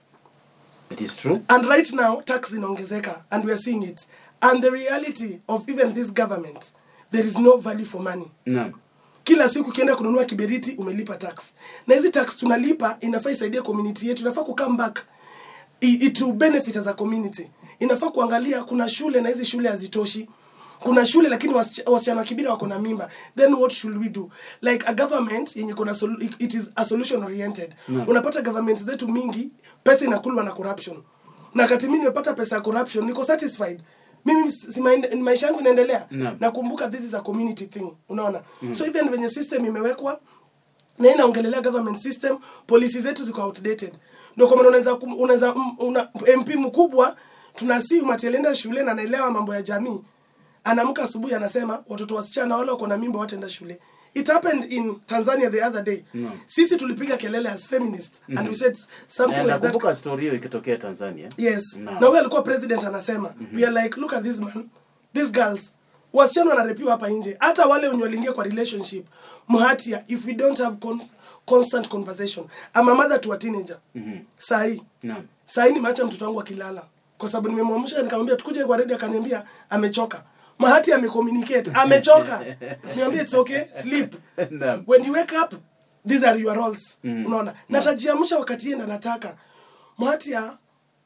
It is true. And right now tax inaongezeka and we are seeing it. And the reality of even this government, there is no value for money. No. Kila siku ukienda kununua kiberiti umelipa tax. Na hizi tax tunalipa inafaa isaidie community yetu. Inafaa ku come back I- it will benefit as a community. Inafaa kuangalia kuna shule na hizi shule hazitoshi. Kuna shule lakini wasichana wasichana wa Kibira wako na mimba. Then what should we do? Like a government yenye kuna solu- it- it is a solution oriented. No. Unapata government zetu mingi pesa inakulwa na corruption. Na kati mimi nimepata pesa ya corruption niko satisfied. Mimi si maende- maisha yangu inaendelea. No. Nakumbuka this is a community thing. Unaona? Mm. So even venye system imewekwa na inaongelelea government system, policy zetu ziko outdated. Ndio kwa maana unaweza kum- unaweza mm, una M P mkubwa tunasi umatielenda shule na anaelewa mambo ya jamii. Anaamka asubuhi anasema watoto wasichana wale wako na mimba wataenda shule. It happened in Tanzania the other day. No. Sisi tulipiga kelele as feminist mm-hmm. and we said something Na like that. nakumbuka story hiyo ikitokea Tanzania. Yes. No. Na wewe alikuwa president anasema, mm-hmm. we are like look at this man, these girls. Wasichana wanarepiwa hapa nje. Hata wale wenye waliingia kwa relationship. Mhatia if we don't have cons- constant conversation. I'm a mother to a teenager. Mhm. Sahi. No. Sahi nimeacha mtoto wangu akilala. Kwa sababu nimemwamsha nikamwambia tukuje kwa radio akaniambia amechoka. Mahati amecommunicate. Amechoka. Niambie it's okay, sleep. No. When you wake up, these are your roles. Mm. Unaona? Natajiamsha wakati yenda nataka. Mahatia,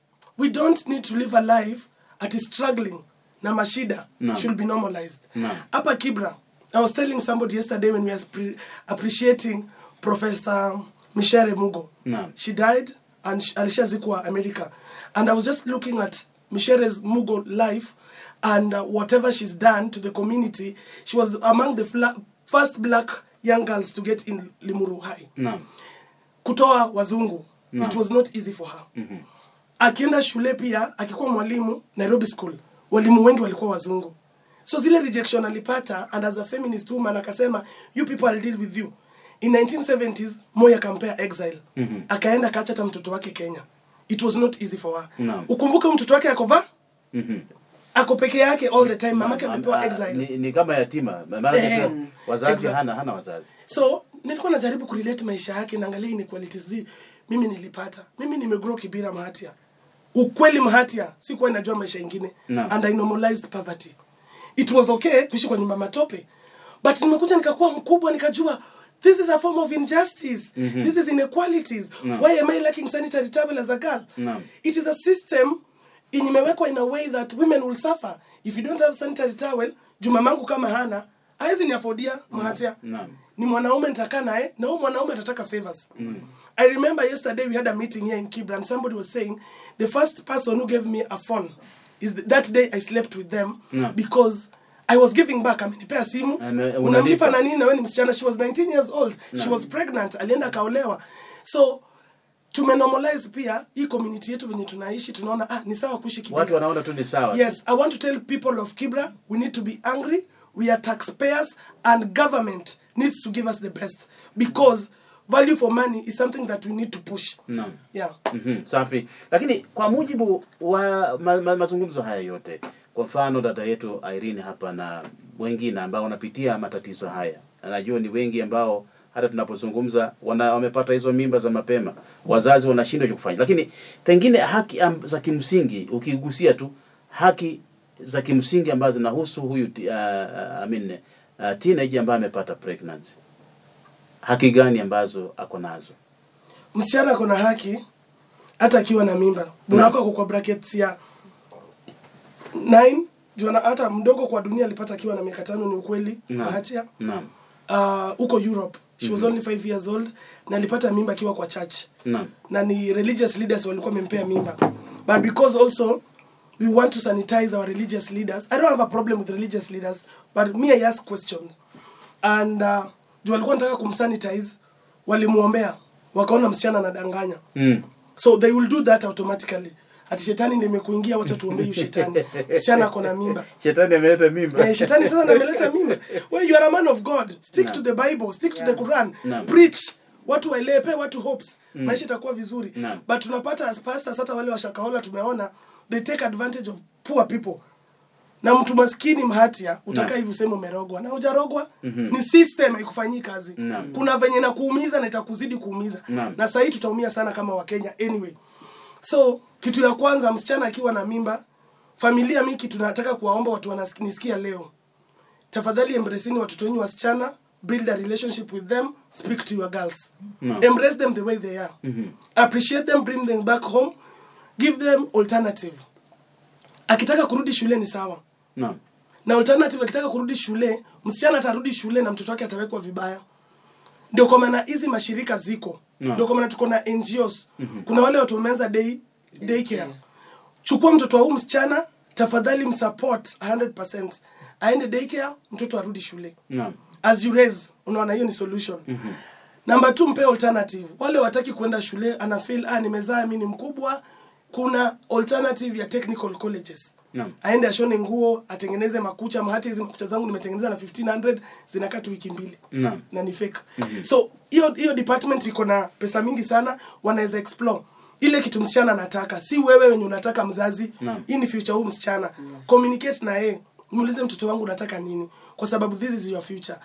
we don't need to live a life at struggling na mashida No. should be normalized. No. Hapa Kibra, I was telling somebody yesterday when we were pre- appreciating Professor Michere Mugo. No. She died and sh- alishazikwa America. And I was just looking at Michere's Mugo life and uh, whatever she's done to the community. She was among the fla- first black young girls to get in Limuru High. No. Kutoa wazungu. No. It was not easy for her. Mhm. Akienda shule pia, akikuwa mwalimu Nairobi School, walimu wengi walikuwa wazungu. So zile rejection alipata, and as a feminist woman akasema, you people I'll deal with you. In nineteen seventies, Moi akampea exile. Mhm. Akaenda kacha hata mtoto wake Kenya. It was not easy for her. No. Ukumbuke mtoto wake akova? Mhm. Ako peke yake all the time, mamake Ma- amepewa ma- exile. Ni, ni kama yatima. Maana Eh, sasa wazazi exactly. hana hana wazazi. So, nilikuwa najaribu kurelate maisha yake, naangalia inequalities zi mimi nilipata. Mimi nimegrow Kibira Mahatia. Ukweli Mahatia, sikuwa najua maisha ingine. No. And I normalized poverty. It was okay kuishi kwa nyumba matope. But nimekuja nikakuwa mkubwa nikajua This is a form of injustice. Mm-hmm. This is inequalities. No. Why am I lacking sanitary towel as a girl? No. It is a system imewekwa in a way that women will suffer. If you don't have sanitary towel, jumamangu kama hana, haizi ni affordia Mahatia. No. Ni mwanaume nitaka nae, na huyo mwanaume atataka favors. Mm. I remember yesterday we had a meeting here in Kibra and somebody was saying the first person who gave me a phone is th- that day I slept with them No. because I was giving back. Amenipea simu. Ame- Unamlipa unalipa. na nini na wewe ni msichana? She was nineteen years old. No. She was pregnant. Alienda kaolewa. So tumenormalize pia hii community yetu venye tunaishi, tunaona ah ni sawa kuishi Kibra. Watu wanaona tu ni sawa. Yes, I want to tell people of Kibra, we need to be angry. We are taxpayers and government needs to give us the best because value for money is something that we need to push. No. Yeah. Mhm. Safi. Lakini kwa mujibu wa ma, ma, mazungumzo haya yote, kwa mfano dada yetu Irene hapa na wengine ambao wanapitia matatizo haya, anajua ni wengi ambao hata tunapozungumza wana wamepata hizo mimba za mapema, wazazi wanashindwa kufanya. Lakini pengine haki am, za kimsingi ukigusia tu haki za kimsingi ambazo zinahusu huyu uh, uh, I mean uh, teenager ambaye amepata pregnancy, haki gani ambazo ako nazo? Msichana ako na haki hata akiwa na mimba. Burako ako kwa brackets ya nine, juana hata mdogo kwa dunia alipata akiwa na miaka tano, ni ukweli. Mahatia. Naam. Uh, uko Europe. She was mm-hmm. only five years old na alipata mimba akiwa kwa church. Naam. Na ni religious leaders walikuwa wamempea mimba. But because also we want to sanitize our religious leaders. I don't have a problem with religious leaders, but me I ask questions. And uh, juu walikuwa nataka kumsanitize, walimuombea, wakaona msichana anadanganya. Mm. So they will do that automatically. Ati shetani ndiye imekuingia, wacha tuombe hiyo shetani. Msichana ako na mimba. Shetani ameleta mimba. Eh, shetani sasa ameleta mimba. Well, you are a man of God. Stick No. to the Bible, stick Yeah. to the Quran. No. Preach. Watu waelewe, watu hopes. Mm. Maisha itakuwa vizuri. No. But tunapata as pastors hata wale washakahola tumeona they take advantage of poor people. Na mtu maskini Mahatia utaka No. hivi useme umerogwa na hujarogwa. Mm-hmm. Ni system haikufanyii kazi. No. Kuna venye na kuumiza na itakuzidi kuumiza. No. Na sasa hii tutaumia sana kama Wakenya anyway. So kitu ya kwanza, msichana akiwa na mimba, familia miki tunataka kuwaomba watu wanisikia leo. Tafadhali embraceini watoto wenu wasichana, build a relationship with them, speak to your girls. No. Embrace them the way they are. Mm-hmm. Appreciate them, bring them back home, give them alternative. Akitaka kurudi shule ni sawa. No. Na alternative akitaka kurudi shule, msichana atarudi shule na mtoto wake atawekwa vibaya. Ndio kwa maana hizi mashirika ziko. No. Ndio kwa maana tuko na N G Os. Mm-hmm. Kuna wale watu wameanza day daycare. Chukua mtoto wa huyu msichana, tafadhali msupport one hundred percent. Aende daycare, mtoto arudi shule. No. As you raise, unaona hiyo ni solution. Mm-hmm. Number two, mpe alternative. Wale wataki kwenda shule, ana feel ah nimezaa mimi ni mkubwa, kuna alternative ya technical colleges. No. Aende ashone nguo, atengeneze makucha, mahati hizi makucha zangu nimetengeneza na fifteen hundred, zinakaa tu wiki mbili. No. Na ni fake. Mm-hmm. So hiyo hiyo department iko na pesa mingi sana, wanaweza explore ile kitu msichana anataka, si wewe wenye unataka mzazi. No. Hii ni future huu msichana. No. Communicate na yeye. Muulize mtoto wangu unataka nini, kwa sababu this is your future.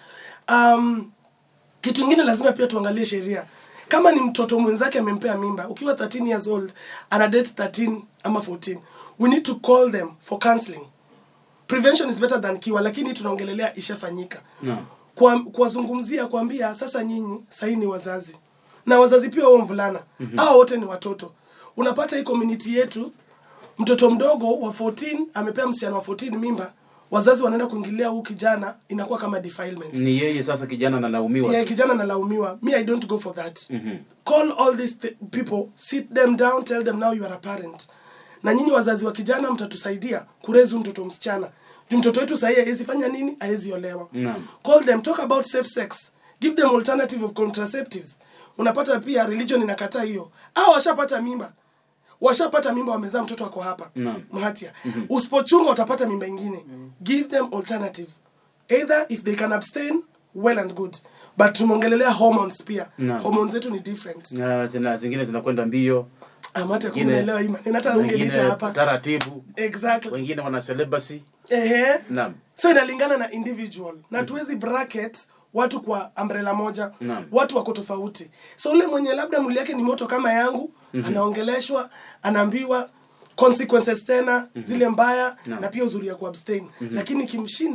Um kitu kingine lazima pia tuangalie sheria. Kama ni mtoto mwenzake amempea mimba, ukiwa thirteen years old, ana date thirteen ama fourteen, we need to call them for counseling. Prevention is better than cure, lakini tunaongelelea ishafanyika. No. Kwa kuwazungumzia, kuambia sasa nyinyi sasa ni wazazi. Na wazazi pia wao mvulana. Mm-hmm. Hao wote ni watoto. Unapata hii community yetu, mtoto mdogo wa fourteen amepea msichana wa fourteen mimba, wazazi wanaenda kuingilia huyu kijana, inakuwa kama defilement. Ni yeye sasa kijana analaumiwa. Yeah, kijana analaumiwa. Me, I don't go for that. Mm-hmm. Call all these th- people, sit them down, tell them now you are a parent. Na nyinyi wazazi wa kijana mtatusaidia kurezi mtoto msichana. Juu mtoto wetu sasa haiwezi fanya nini? Haiwezi olewa. No. Call them, talk about safe sex. Give them alternative of contraceptives. Unapata pia religion inakataa hiyo. Hao washapata mimba. Washapata mimba, wamezaa mtoto wako hapa. No. Mahatia. Mm-hmm. Usipochunga utapata mimba nyingine. Mm. Give them alternative. Either if they can abstain, well and good. But tumongelelea hormones pia. No. Hormones zetu ni different. Na zina zingine zinakwenda mbio. Amata kuelewa hii maneno, hata ungelita hapa. Taratibu. Exactly. Wengine wana celibacy. Ehe. Naam. So inalingana na individual. Na tuwezi bracket watu kwa umbrella moja. Naam. Watu wako tofauti. So ule mwenye labda mwili yake ni moto kama yangu, mm-hmm. anaongeleshwa, anaambiwa consequences tena, mm-hmm. zile mbaya, Naam. na pia uzuri ya kuabstain. Mm-hmm. Lakini kimshinda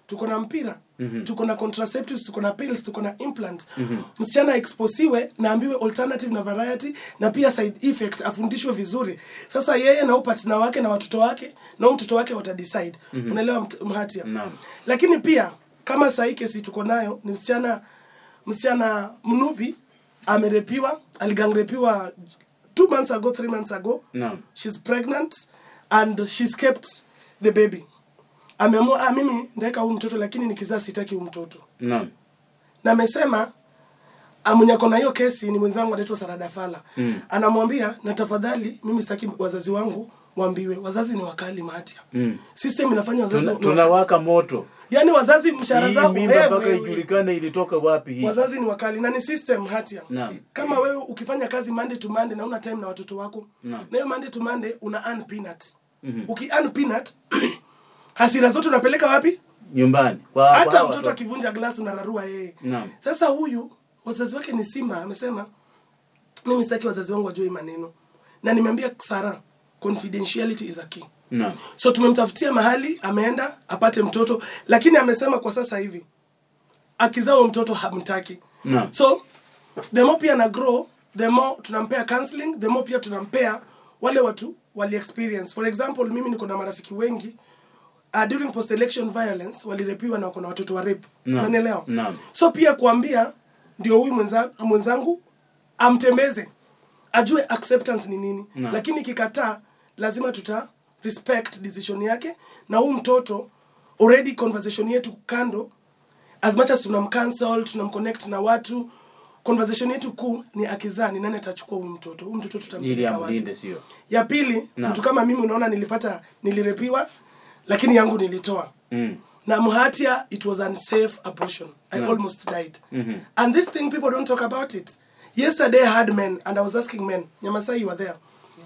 tuko na mpira, mm-hmm. tuko na contraceptives, tuko na pills, tuko na implant. Mm-hmm. Msichana exposiwe na ambiwe alternative na variety na pia side effect, afundishwe vizuri. Sasa yeye na partner wake na watoto wake na mtoto wake wata decide. Mm-hmm. Unaelewa Mhatia? Naam. Lakini pia kama saa hii kesi tuko nayo ni msichana msichana Mnubi amerepiwa, aligangrepiwa two months ago, three months ago. Naam. She's pregnant and she's kept the baby. Ameamua ah, mimi ndaweka huyu mtoto lakini nikizaa sitaki huyu mtoto. Naam. Na amesema amunyako na hiyo kesi ni mwenzangu anaitwa Sarada Fala. Mm. Anamwambia na tafadhali mimi sitaki wazazi wangu waambiwe. Wazazi ni wakali Mhatia. Mm. System inafanya wazazi Tuna, tunawaka moto. Yaani wazazi mshahara zao mimba mpaka ijulikane ilitoka wapi hii. Wazazi ni wakali na ni system Mhatia. Naam. Kama wewe ukifanya kazi Monday to Monday na una time na watoto wako. Naam. Na hiyo Monday to Monday una earn peanut. Mm-hmm. Uki earn peanut hasira zote unapeleka wapi? Nyumbani. Kwa hata kwa mtoto akivunja glass unararua yeye. Naam. Sasa huyu wazazi wake ni Simba amesema mimi sitaki wazazi wangu wajue maneno. Na nimeambia Sara confidentiality is a key. Naam. So tumemtafutia mahali ameenda apate mtoto lakini amesema kwa sasa hivi akizao mtoto hamtaki. Naam. So the more pia na grow, the more tunampea counseling, the more pia tunampea wale watu wali experience. For example, mimi niko na marafiki wengi uh, during post election violence walirepiwa na kuna watoto wa rape. Unanielewa? No. So pia kuambia ndio huyu mwenza, mwenzangu amtembeze ajue acceptance ni nini. No. Lakini kikataa lazima tuta respect decision yake na huyu mtoto already conversation yetu kando as much as tunamcancel, tunamconnect na watu, conversation yetu kuu ni akizaa ni nani atachukua huyu mtoto. Huyu mtoto tutampeleka wapi? Sio. Ya pili, no. Mtu kama mimi unaona nilipata nilirepiwa lakini yangu nilitoa. Mm. Na Mhatia it was unsafe abortion. I no. almost died. Mm-hmm. And this thing people don't talk about it. Yesterday I had men and I was asking men, Nyamasai you were there.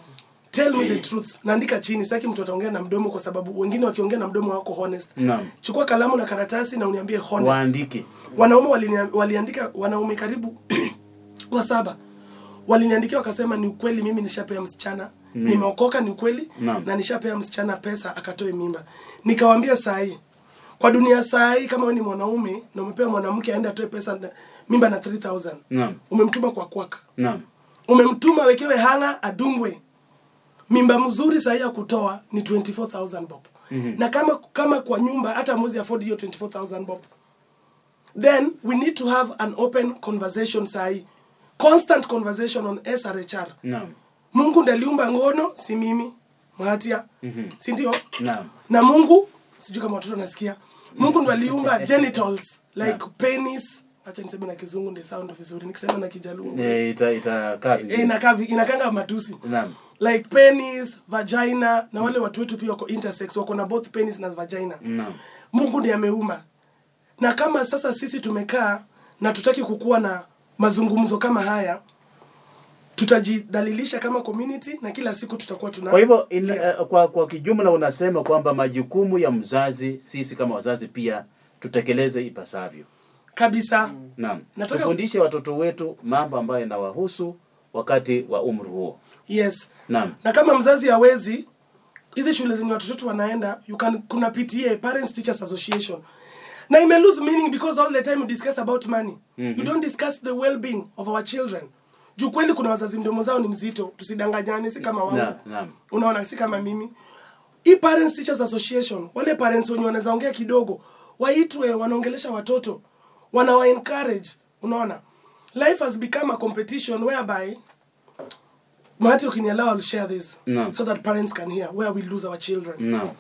Tell me the truth. Naandika chini, sitaki mtu ataongea na mdomo kwa sababu wengine wakiongea na mdomo wako honest. Naam. Chukua kalamu na karatasi na uniambie honest. Waandike. Wanaume waliandika wanaume karibu wa saba. Waliniandikia wakasema ni ukweli mimi nishapea msichana. Mm. Nimeokoka ni ukweli. Naam. Na nishapea msichana pesa akatoe mimba. Nikawaambia saa hii kwa dunia saa hii kama wewe ni mwanaume na umepea mwanamke aende atoe pesa na, mimba na three thousand. Naam. Umemtuma kwa kwaka. Naam. Umemtuma wekewe hanga adungwe. Mimba mzuri saa hii ya kutoa ni twenty-four thousand bob. Mm-hmm. Na kama kama kwa nyumba hata mwezi afford hiyo twenty-four thousand bob. Then we need to have an open conversation saa hii. Constant conversation on S R H R. Naam. Mungu ndiye aliumba ngono, si mimi, Mhatia. Mm-hmm. Si ndio? Naam. Na Mungu, sijui kama watoto nasikia. Mungu ndiye aliumba genitals like Naam. Penis. Acha niseme na kizungu ndio sound vizuri. Nikisema na kijaluo. Eh ita ita kavi. Eh inakavi inakanga matusi. Naam. Like penis, vagina na wale watu wetu pia wako intersex wako na both penis na vagina. Naam. Mungu ndiye ameumba. Na kama sasa sisi tumekaa na tutaki kukua na mazungumzo kama haya, tutajidhalilisha kama community na kila siku tutakuwa tuna. Kwa hivyo in, uh, kwa kwa kijumla unasema kwamba majukumu ya mzazi sisi kama wazazi pia tutekeleze ipasavyo. Kabisa. Mm. Naam. Nataka tufundishe watoto wetu mambo ambayo yanawahusu wakati wa umri huo. Yes. Naam. Na kama mzazi hawezi, hizi shule zenye watoto wetu wanaenda, you can kuna P T A, Parents Teachers Association. Na ime lose meaning because all the time you discuss about money. Mm-hmm. You don't discuss the well-being of our children. Juu kweli kuna wazazi mdomo zao ni mzito, tusidanganyane si kama wao. Naam, naam. Unaona si kama mimi. Hii Parents Teachers Association, wale parents wenye wanaweza ongea kidogo, waitwe wanaongelesha watoto, wanawa encourage, unaona. Life has become a competition whereby Mhatia ukinielewa I'll share this no. so that parents can hear where we lose our children. No.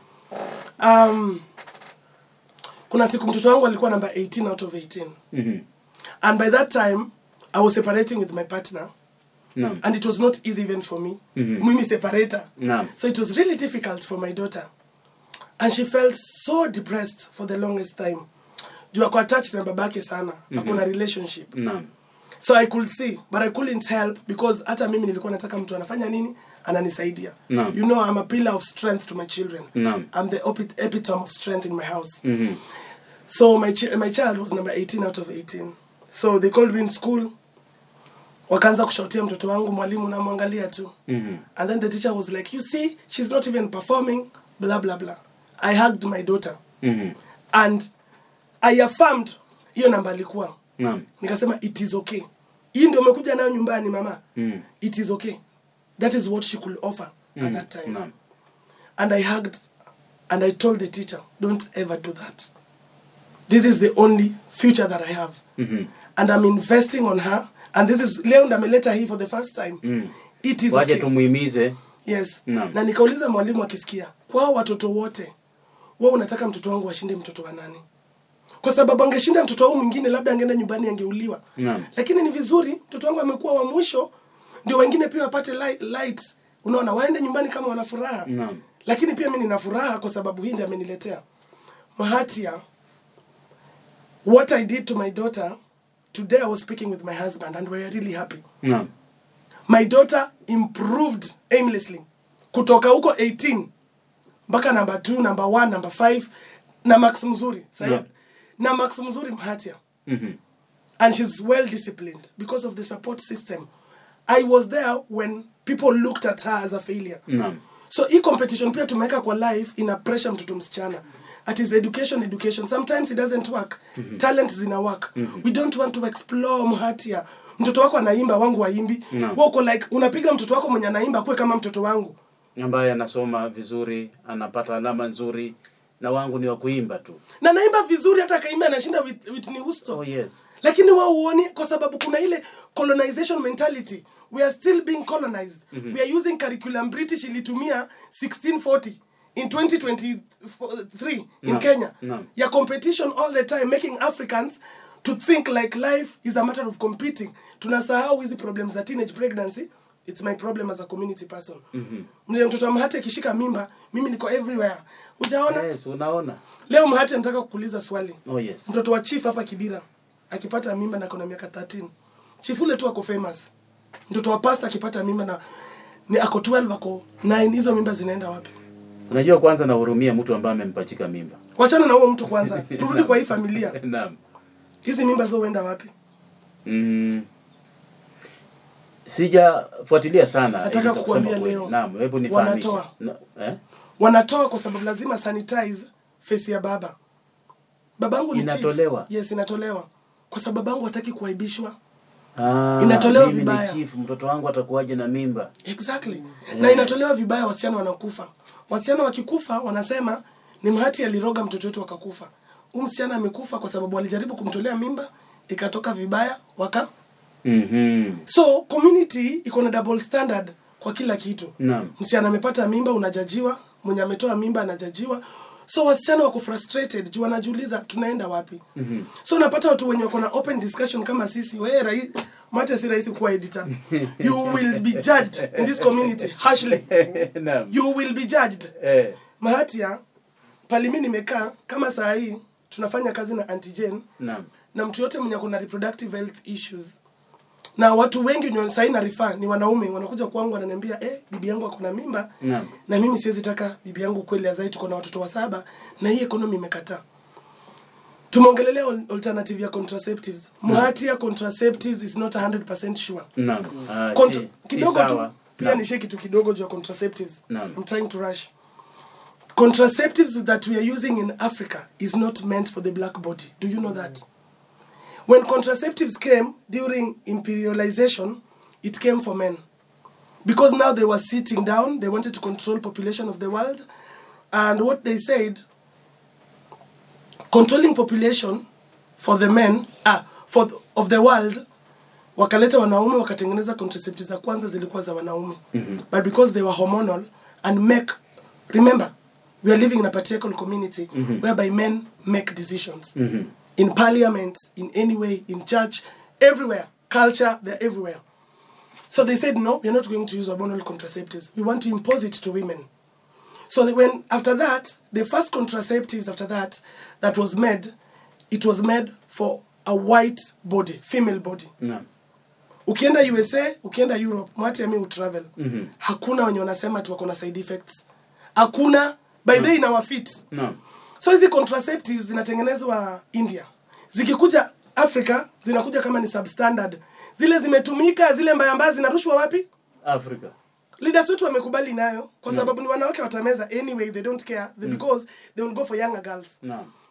Um kuna siku mtoto wangu alikuwa number eighteen out of eighteen. Mm-hmm. And by that time I was separating with my partner. No. And it was not easy even for me. Mm-hmm. Mimi separator. No. So it was really difficult for my daughter. And she felt so depressed for the longest time. Juu ako attached na babake sana. Mm-hmm. Ako na relationship. No. So I could see, but I couldn't help because hata mimi nilikuwa nataka mtu anafanya nini, ananisaidia. No. You know, I'm a pillar of strength to my children. No. I'm the epitome of strength in my house. Mm-hmm. So my ch- my child was number eighteen out of eighteen. So they called me in school. Wakaanza kushautia mtoto wangu, mwalimu namwangalia tu. Mm-hmm. And then the teacher was like, you see, she's not even performing, blah, blah, blah. I hugged my daughter. Mm-hmm. And I affirmed hiyo namba alikuwa. Naam. Nikasema it is okay. Hii ndio umekuja nayo nyumbani mama. Mm. It is okay. That is what she could offer mm. at that time. Naam. And I hugged and I told the teacher, don't ever do that. This is the only future that I have. Mm-hmm. And I'm investing on her. And this is leo ndameleta hii for the first time. Mm. It is Waje okay. tumuhimize. Yes. Naam. Na nikauliza mwalimu akisikia, kwa watoto wote, wewe unataka mtoto wangu ashinde mtoto wa nani? Kwa sababu angeshinda mtoto wangu mwingine labda angeenda nyumbani angeuliwa. Naam. Lakini ni vizuri mtoto wangu amekuwa wa mwisho ndio wengine pia wapate light, light. Unaona waende nyumbani kama wana furaha. Naam. Lakini pia mimi nina furaha kwa sababu hii ndiye ameniletea. Mahatia, what I did to my daughter, today I was speaking with my husband and we are really happy. Naam. My daughter improved aimlessly. Kutoka huko eighteen mpaka number two, number one, number five na max mzuri. Sasa Yeah. na max mzuri Mahatia. Mhm. And she's well disciplined because of the support system. I was there when people looked at her as a failure. Naam. So hii competition pia tumeweka kwa life ina pressure mtoto msichana. At is education education. Sometimes it doesn't work. Mm-hmm. Talent zina work. Mm-hmm. We don't want to explore Mahatia. Mtoto wako anaimba wangu waimbi. No. Wewe uko like unapiga mtoto wako mwenye anaimba kuwe kama mtoto wangu. Ambaye anasoma vizuri, anapata alama nzuri na wangu ni wa kuimba tu. Na naimba vizuri hata kaimba anashinda with Whitney Houston. Oh yes. Lakini wao uone kwa sababu kuna ile colonization mentality. We are still being colonized. Mm-hmm. We are using curriculum British ilitumia sixteen forty in twenty twenty-three in No. Kenya. No. Ya competition all the time making Africans to think like life is a matter of competing. Tunasahau hizi problems za teenage pregnancy. It's my problem as a community person. Mhm. Mm mtoto wa Mahati akishika mimba, mimi niko everywhere. Ujaona? Yes, unaona. Leo Mahati nataka kukuuliza swali. Oh yes. Mtoto wa chief hapa Kibira akipata mimba na kuna miaka thirteen. Chief ule tu ako famous. Mtoto wa pastor akipata mimba na ni ako twelve ako nine, hizo mimba zinaenda wapi? Unajua kwanza nahurumia mtu ambaye amempachika mimba. Wachana na huo mtu kwanza. Turudi kwa hii familia. Naam. Hizi mimba zao huenda wapi? Mm. Sijafuatilia sana. Nataka kukuambia leo. Naam, hebu nifahamishe. Wanatoa. Na, eh? Wanatoa kwa sababu lazima sanitize face ya baba. Babangu ni inatolewa. Chief. Yes, inatolewa. Kwa sababu babangu hataki kuaibishwa. Ah, inatolewa mimi vibaya. Ni chief, mtoto wangu atakuwaje na mimba? Exactly. Yeah. Na inatolewa vibaya, wasichana wanakufa. Wasichana wakikufa wanasema ni Mahati aliroga mtoto wetu akakufa. Huyu msichana amekufa kwa sababu walijaribu kumtolea mimba ikatoka vibaya waka. Mhm. So community iko na double standard kwa kila kitu. Naam. Msichana amepata mimba unajajiwa, mwenye ametoa mimba anajajiwa. So wasichana wako frustrated, juu wanajiuliza tunaenda wapi. Mm-hmm. So unapata watu wenye wako na open discussion kama sisi, wewe rais Mate si rais kuwa editor. You will be judged in this community harshly. Naam. You will be judged. Eh. Mahatia pale mimi nimekaa kama saa hii tunafanya kazi na antigen. Naam. Na mtu yote mwenye kuna reproductive health issues. Na watu wengi wenye sasa na refer ni wanaume wanakuja kwangu wananiambia eh bibi yangu ako na mimba. Naam. Na mimi siwezi taka bibi yangu kweli azae, tuko na watoto wa saba na hii economy imekataa. Tumeongelelea alternative ya contraceptives. Mahatia contraceptives is not one hundred percent sure. Naam. Ah, Kont- si, kidogo si tu sawa. pia ni sheki tu kidogo juu ya contraceptives. Naam. I'm trying to rush. Contraceptives that we are using in Africa is not meant for the black body. Do you know that? When contraceptives came during imperialization, it came for men. Because now they were sitting down, they wanted to control population of the world. And what they said, controlling population for the men, ah, for the, of the world, wakaleta wanaume wakatengeneza contraceptives za kwanza zilikuwa za wanaume. Mm-hmm. But because they were hormonal and make, remember, we are living in a patriarchal community, mm-hmm, whereby men make decisions. Mm-hmm. In parliament, in any way, in church, everywhere, culture, they're everywhere. So they said, no, we're not going to use hormonal contraceptives. We want to impose it to women. So they when after that, the first contraceptives after that, that was made, it was made for a white body, female body. No. Ukienda U S A, ukienda Europe, mwati yami utravel. Mm-hmm. Hakuna wenye wanasema tu wako na side effects. Hakuna, by no. They in our feet. No. So hizi contraceptives zinatengenezwa India. Zikikuja Africa, zinakuja kama ni substandard. Zile zimetumika, zile mbaya mbaya zinarushwa wapi? Africa. Leaders wetu wamekubali nayo kwa sababu no. Ni wanawake watameza anyway, they don't care, they, mm. because they will go for younger girls. No.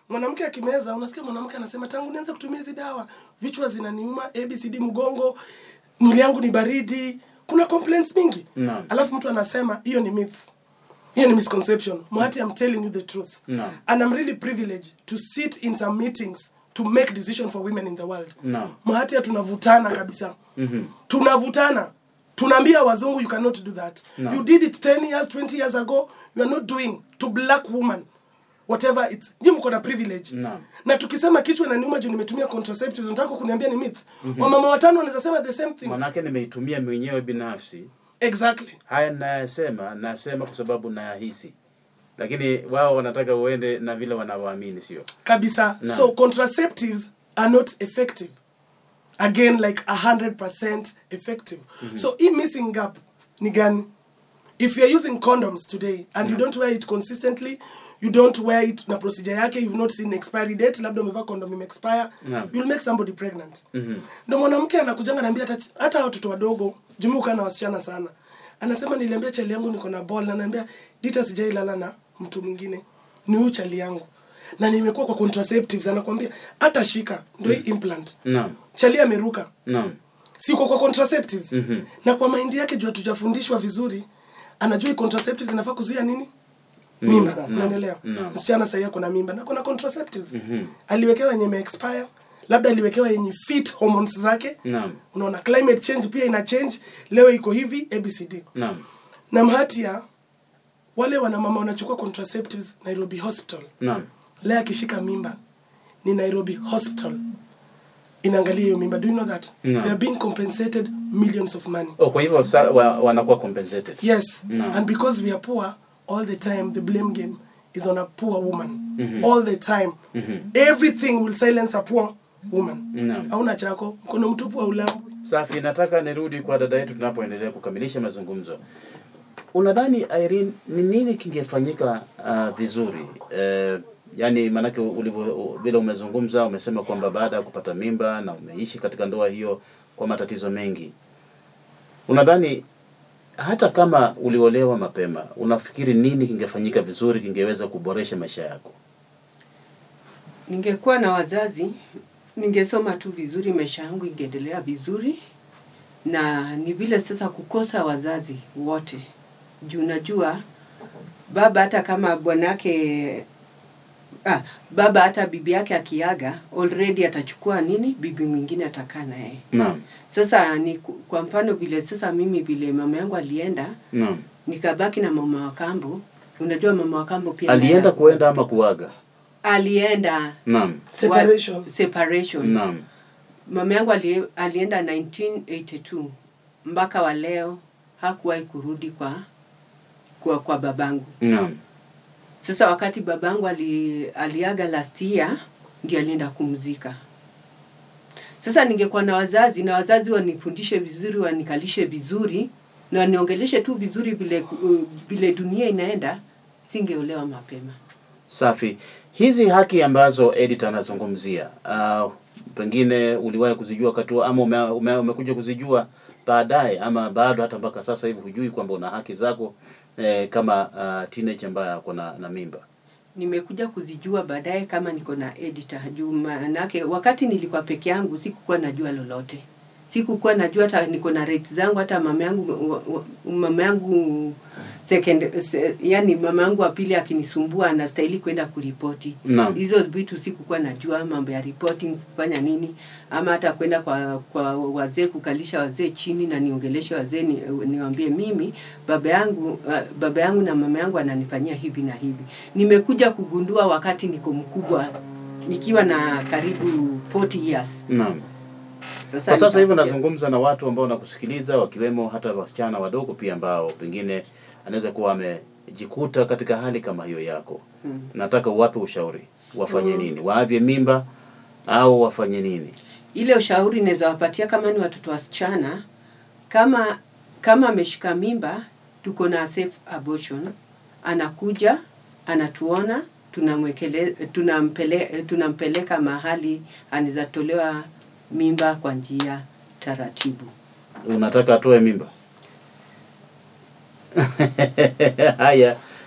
Mwanamke akimeza, unasikia mwanamke anasema tangu nianze kutumia hizi dawa vichwa zinaniuma, A B C D, mgongo, mwili yangu ni baridi. Kuna complaints mingi. No. Alafu mtu anasema hiyo ni myth. Hiyo ni misconception. Mwati, I'm telling you the truth. No. And I'm really privileged to sit in some meetings to make decisions for women in the world. No. Mwati, tunavutana kabisa. Mhm. Tunavutana. Tunaambia wazungu you cannot do that. No. You did it ten years, twenty years ago. You are not doing to black woman. Whatever it's, nyinyi mko na privilege. No. Na tukisema kichwa na niuma juu nimetumia contraceptives, unataka kuniambia ni myth? Mm-hmm. Wamama watano wanaweza sema the same thing. Manake nimeitumia mwenyewe binafsi. Exactly. Haya ninayasema, nasema kwa sababu nayahisi. Lakini wao wanataka uende na vile wanavyoamini, sio? Kabisa. No. So contraceptives are not effective. Again, like one hundred percent effective. Mm-hmm. So hii missing gap ni gani? If you are using condoms today and no. you don't wear it consistently, you don't wear it na procedure yake, you've not seen expiry date, labda umevaa condom ime expire, no. you'll make somebody pregnant. Mhm. Ndio mwanamke anakujanga anambia hata hata watoto wadogo, jumuka na wasichana sana. Anasema niliambia chali yangu niko na ball, na ananiambia Dita sijailala na mtu mwingine. Ni huyu chali yangu. Na nimekuwa kwa contraceptives, anakuambia hata shika ndio hii implant. Naam. Chali ameruka. Naam. Siko kwa contraceptives. Mhm. Na kwa mind yake juu hatujafundishwa vizuri, anajua contraceptives inafaa kuzuia nini? Mimba, no. unaelewa? No. Msichana sasa yako na mimba na kuna contraceptives. Mhm. Aliwekewa yenye expire, labda aliwekewa yenye fit hormones zake. Naam. Unaona climate change pia ina change, leo iko hivi A B C D. Naam. Na Mhatia, wale wana mama wanachukua contraceptives Nairobi Hospital. Naam. Leo akishika mimba ni Nairobi Hospital inaangalia hiyo mimba. Do you know that? No. They are being compensated millions of money. Oh, kwa hivyo wa, wanakuwa compensated. Yes. No. And because we are poor, all the time the blame game is on a poor woman. Mm-hmm. All the time. Mm-hmm. Everything will silence a poor woman. No. Hauna chako, mkono mtupu wa ulabu. Safi, nataka nirudi kwa dada yetu tunapoendelea kukamilisha mazungumzo. Unadhani Irene, ni nini kingefanyika uh, vizuri? Uh, yani manake ulivyo vile umezungumza, umesema kwamba baada ya kupata mimba na umeishi katika ndoa hiyo kwa matatizo mengi. Unadhani hata kama uliolewa mapema, unafikiri nini kingefanyika vizuri, kingeweza kuboresha maisha yako? Ningekuwa na wazazi, ningesoma tu vizuri, maisha yangu ingeendelea vizuri. Na ni vile sasa kukosa wazazi wote. Juu najua baba hata kama bwanake ah baba hata bibi yake akiaga already atachukua nini, bibi mwingine atakaa na yeye. Naam. Sasa ni kwa mfano vile sasa mimi vile mama yangu alienda, naam, nikabaki na mama wa kambo. Unajua mama wa kambo pia alienda kuenda ama kuaga? Alienda. Naam. Separation. Separation. Naam. Mama yangu ali, alienda nineteen eighty-two. Mpaka wa leo hakuwahi kurudi kwa kwa kwa babangu. Naam. Sasa wakati babangu ali, aliaga last year ndio alienda kumzika. Sasa ningekuwa na wazazi na wazazi wanifundishe vizuri, wanikalishe vizuri na waniongeleshe tu vizuri vile vile dunia inaenda, singeolewa mapema. Safi. Hizi haki ambazo Edith anazungumzia, uh, pengine uliwahi kuzijua wakati ama umekuja ume, ume kuzijua baadaye ama bado hata mpaka sasa hivi hujui kwamba una haki zako eh, kama uh, teenage ambaye ako na, na mimba? Nimekuja kuzijua baadaye kama niko na editor. Juu manake wakati nilikuwa peke yangu sikukuwa najua lolote. Sikukuwa najua hata niko na rights zangu, hata mama yangu mama yangu second se, yani mama yangu wa pili akinisumbua anastahili kwenda kuripoti. Hizo vitu sikukuwa najua, mambo ya reporting kufanya nini, ama hata kwenda kwa kwa wazee kukalisha wazee chini na niongeleshe wazee ni, niwaambie mimi baba yangu uh, baba yangu na mama yangu ananifanyia hivi na hivi. Nimekuja kugundua wakati niko mkubwa nikiwa na karibu forty years. Naam. Sasa kwa sasa hivi nazungumza na watu ambao wanakusikiliza, wakiwemo hata wasichana wadogo pia ambao pengine anaweza kuwa amejikuta katika hali kama hiyo yako. Hmm. Nataka uwape ushauri. Wafanye hmm. nini? Waavye mimba au wafanye nini? Ile ushauri naweza wapatia kama ni watoto wasichana, kama kama ameshika mimba, tuko na safe abortion. Anakuja, anatuona, tunamwekele tunampeleka tunampeleka mahali anaweza tolewa mimba kwa njia taratibu. Unataka atoe mimba? Haya.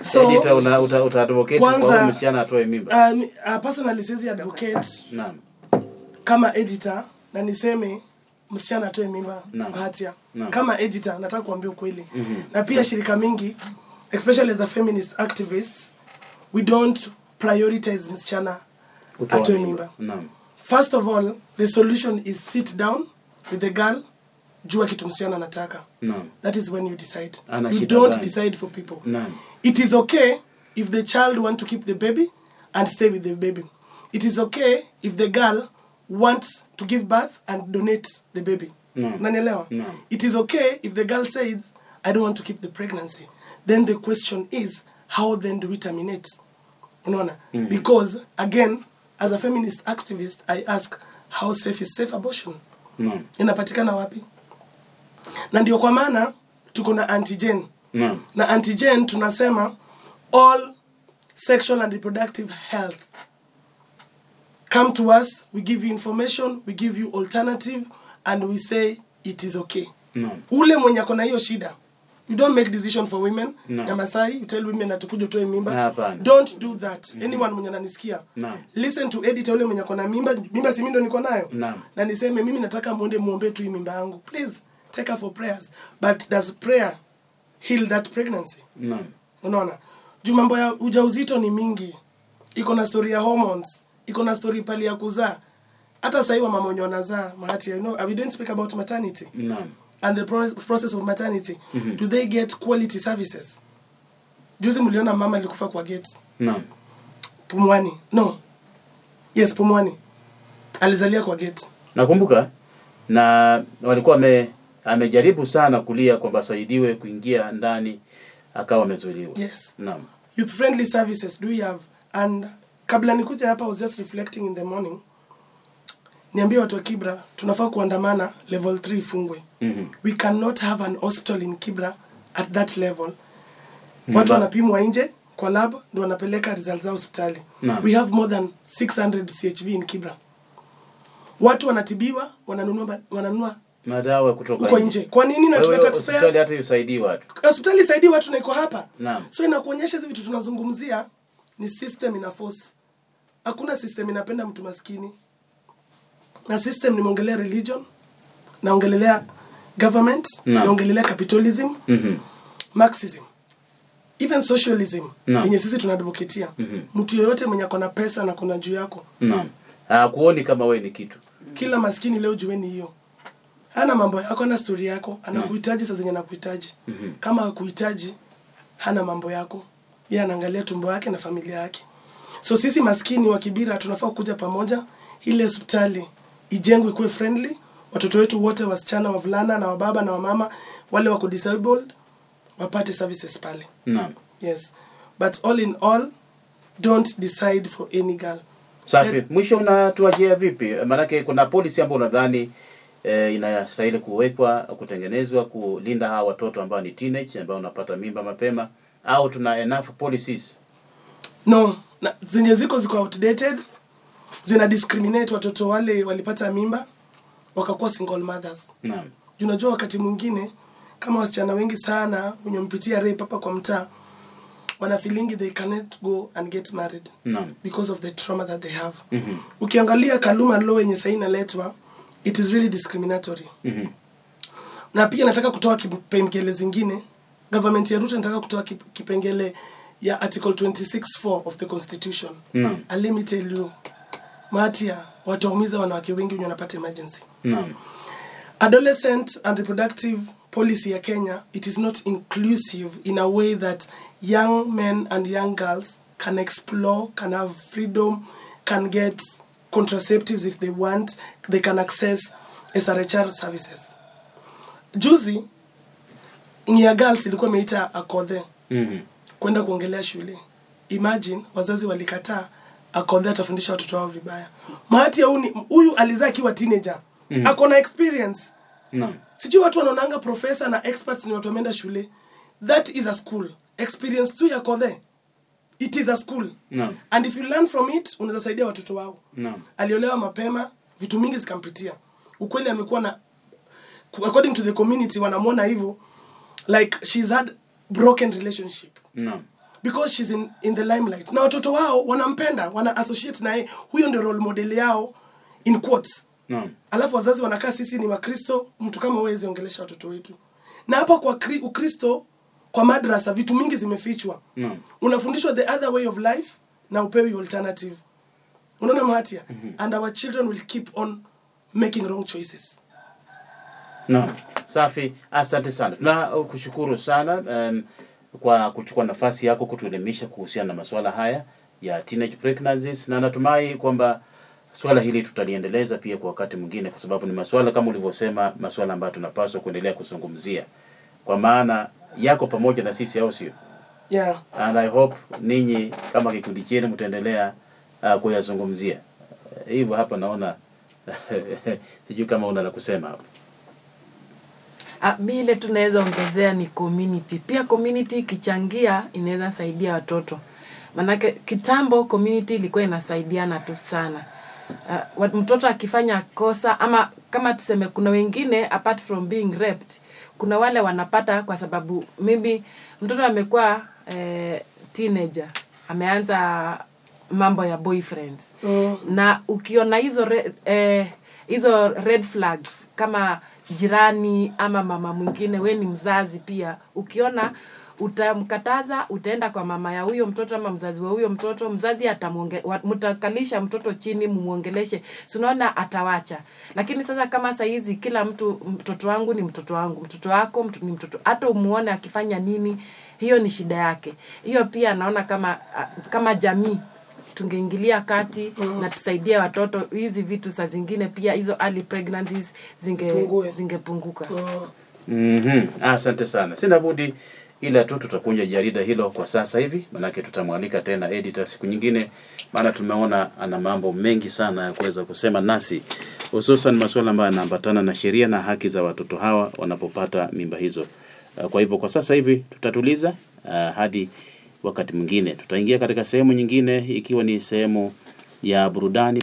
So editor una uta, uta advocate kwa msichana atoe mimba. Uh, uh, personally says advocate. Naam. Kama editor na niseme msichana atoe mimba hatia. Kama editor nataka kuambia ukweli. Mm-hmm. Na pia shirika mingi, especially as a feminist activist, we don't prioritize msichana atoe mimba. Naam. First of all, the solution is sit down with the girl, jua kitu msichana anataka. Naam. That is when you decide. Ana you shida don't gani? decide for people. Naam. It is okay if the child want to keep the baby and stay with the baby. It is okay if the girl wants to give birth and donate the baby. No. Nanielewa? No. It is okay if the girl says, I don't want to keep the pregnancy. Then the question is, how then do we terminate? Unaona? Mm. Because, again, as a feminist activist, I ask, how safe is safe abortion? No. Inapatikana wapi? Na ndio kwa maana tuko na antigen. No. Na antigen tunasema all sexual and reproductive health. Come to us, we give you information, we give you alternative, and we say it is okay. No. Ule mwenye akona hiyo shida. You don't make decision for women. No. Ya Masai, you tell women atakuja toe mimba. Hapana. Don't do that. Mm-hmm. Anyone mwenye ananisikia. No. Listen to editor ule mwenye akona mimba. Mimba si mimi ndo niko nayo. No. Na niseme mimi nataka muende muombe tu hii mimba yangu. Please take her for prayers. But does prayer heal that pregnancy? No. Unaona? Juu mambo ya ujauzito ni mingi. Iko na story ya hormones. Iko na story pali ya kuzaa. Hata sasa hivi mama wenye wanazaa, mahati, you know, we don't speak about maternity. No. And the process of maternity. Mm-hmm. Do they get quality services? Juzi mliona mama alikufa kwa gate. No. Pumwani. No. Yes, Pumwani. Alizalia kwa gate. Nakumbuka na walikuwa ame amejaribu sana kulia kwamba saidiwe kuingia ndani akawa amezuiliwa. Yes. Naam. Youth friendly services do we have? And kabla nikuja hapa I was just reflecting in the morning. Niambia watu wa Kibra tunafaa kuandamana level three ifungwe. Mm-hmm. We cannot have an hospital in Kibra at that level. Mm-hmm. Watu wanapimwa nje kwa lab ndio wanapeleka results za hospitali. No. We have more than six hundred C H V in Kibra. Watu wanatibiwa, wananunua wananunua madawa kutoka uko nje. Kwa nini na tuna taxpayers? Hospitali hata yusaidii watu. Hospitali isaidii watu na iko hapa. Naam. So inakuonyesha hizi vitu tunazungumzia ni system ina force. Hakuna system inapenda mtu maskini. Na system nimeongelea religion, naongelea government, no. naongelea capitalism, Mhm. Marxism. Even socialism, no. yenye sisi tunadvocatea. Mhm. Mtu yoyote mwenye akona pesa na kuna juu yako. Naam. Ah, kuoni kama wewe ni kitu. Kila maskini leo jueni hiyo. Hana mambo yako na story yako, anakuhitaji saa zenye anakuhitaji. Mhm. Kama hakuhitaji hana mambo yako. Yeye anaangalia tumbo yake na familia yake. So sisi maskini wa Kibira tunafaa kuja pamoja ile hospitali ijengwe kuwe friendly, watoto wetu wote wasichana, wavulana na wababa na wamama wale wako disabled wapate services pale. Naam. Yes. But all in all, don't decide for any girl. Safi. Let, mwisho unatuajia vipi? Maana kuna policy ambayo unadhani eh, inastahili kuwekwa, kutengenezwa kulinda hawa watoto ambao ni teenage ambao wanapata mimba mapema, au tuna enough policies? No, na, zenye ziko ziko outdated. Zina discriminate watoto wale walipata mimba wakakuwa single mothers. Naam. Unajua wakati mwingine kama wasichana wengi sana wenye mpitia rape hapa kwa mtaa wana feeling they cannot go and get married. Naam. Because of the trauma that they have. Mhm. Ukiangalia Kaluma law yenye sasa inaletwa, it is really discriminatory. Mhm. Na pia nataka kutoa kipengele zingine. Government ya Ruto nataka kutoa kipengele ya article twenty-six four of the constitution. Naam. And let me tell you, Matia, wataumiza wanawake wengi wenye wanapata emergency. Naam. Adolescent and reproductive policy ya Kenya, it is not inclusive in a way that young men and young girls can explore, can have freedom, can get contraceptives if they want, they can access S R H R services. Juzi, ni ya girls ilikuwa imeita Akodhe. Mhm. Kwenda kuongelea shule. Imagine wazazi walikataa Akodhe atafundisha watoto wao vibaya. Mahati ya huyu alizaa akiwa teenager. Mm. Ako na experience. Naam. Sijui watu wanaonanga professor na experts ni watu wameenda shule. That is a school. Experience tu ya Akodhe. It is a school. Naam. And if you learn from it, unaweza saidia watoto wao. Naam. Aliolewa mapema, vitu mingi zikampitia. Ukweli amekuwa na, according to the community wanamuona hivyo, like she's had broken relationship. Naam. because she's in, in the limelight. Na watoto wao wanampenda, wana associate naye, huyo ndio role model yao in quotes. No. Alafu wazazi wanakaa sisi ni Wakristo, mtu kama wewe ziongelesha watoto wetu. Na hapa kwa kri, Ukristo kwa madrasa vitu mingi zimefichwa. No. Unafundishwa the other way of life na upewi alternative. Unaona Mahatia? Mm-hmm. And our children will keep on making wrong choices. No. Safi, asante sana. Na kushukuru sana um, kwa kuchukua nafasi yako kutuelimisha kuhusiana na masuala haya ya teenage pregnancies, na natumai kwamba swala hili tutaliendeleza pia kwa wakati mwingine, kwa sababu ni masuala kama ulivyosema, masuala ambayo tunapaswa kuendelea kuzungumzia kwa maana yako pamoja na sisi, au sio? Yeah. And I hope ninyi kama kikundi chenu mtaendelea uh, kuyazungumzia. Uh, hivyo hapa naona sijui kama una la kusema hapo. Ah, mile tunaweza ongezea ni community. Pia community ikichangia inaweza saidia watoto. Manake kitambo community ilikuwa inasaidiana tu sana. Uh, mtoto akifanya kosa ama kama tuseme kuna wengine apart from being raped, kuna wale wanapata kwa sababu maybe mtoto amekuwa eh, teenager, ameanza mambo ya boyfriends. Mm. Na ukiona hizo re, eh, hizo red flags kama jirani ama mama mwingine, we ni mzazi pia, ukiona utamkataza, utaenda kwa mama ya huyo mtoto ama mzazi wa huyo mtoto, mzazi atamuonge, mtakalisha mtoto chini muongeleshe, si unaona atawacha. Lakini sasa kama saa hizi kila mtu, mtoto wangu ni mtoto wangu, mtoto wako mtu, ni mtoto, hata umuone akifanya nini, hiyo ni shida yake. Hiyo pia naona kama kama jamii tungeingilia kati mm. na tusaidia watoto, hizi vitu saa zingine pia hizo early pregnancies zinge zingepunguka. Mhm. Asante sana. Sina budi ila tu tutakunja jarida hilo kwa sasa hivi, manake tutamwalika tena editor siku nyingine, maana tumeona ana mambo mengi sana ya kuweza kusema nasi, hususan masuala ambayo yanaambatana na sheria na haki za watoto hawa wanapopata mimba hizo. Kwa hivyo kwa sasa hivi tutatuliza uh, hadi wakati mwingine. Tutaingia katika sehemu nyingine, ikiwa ni sehemu ya burudani.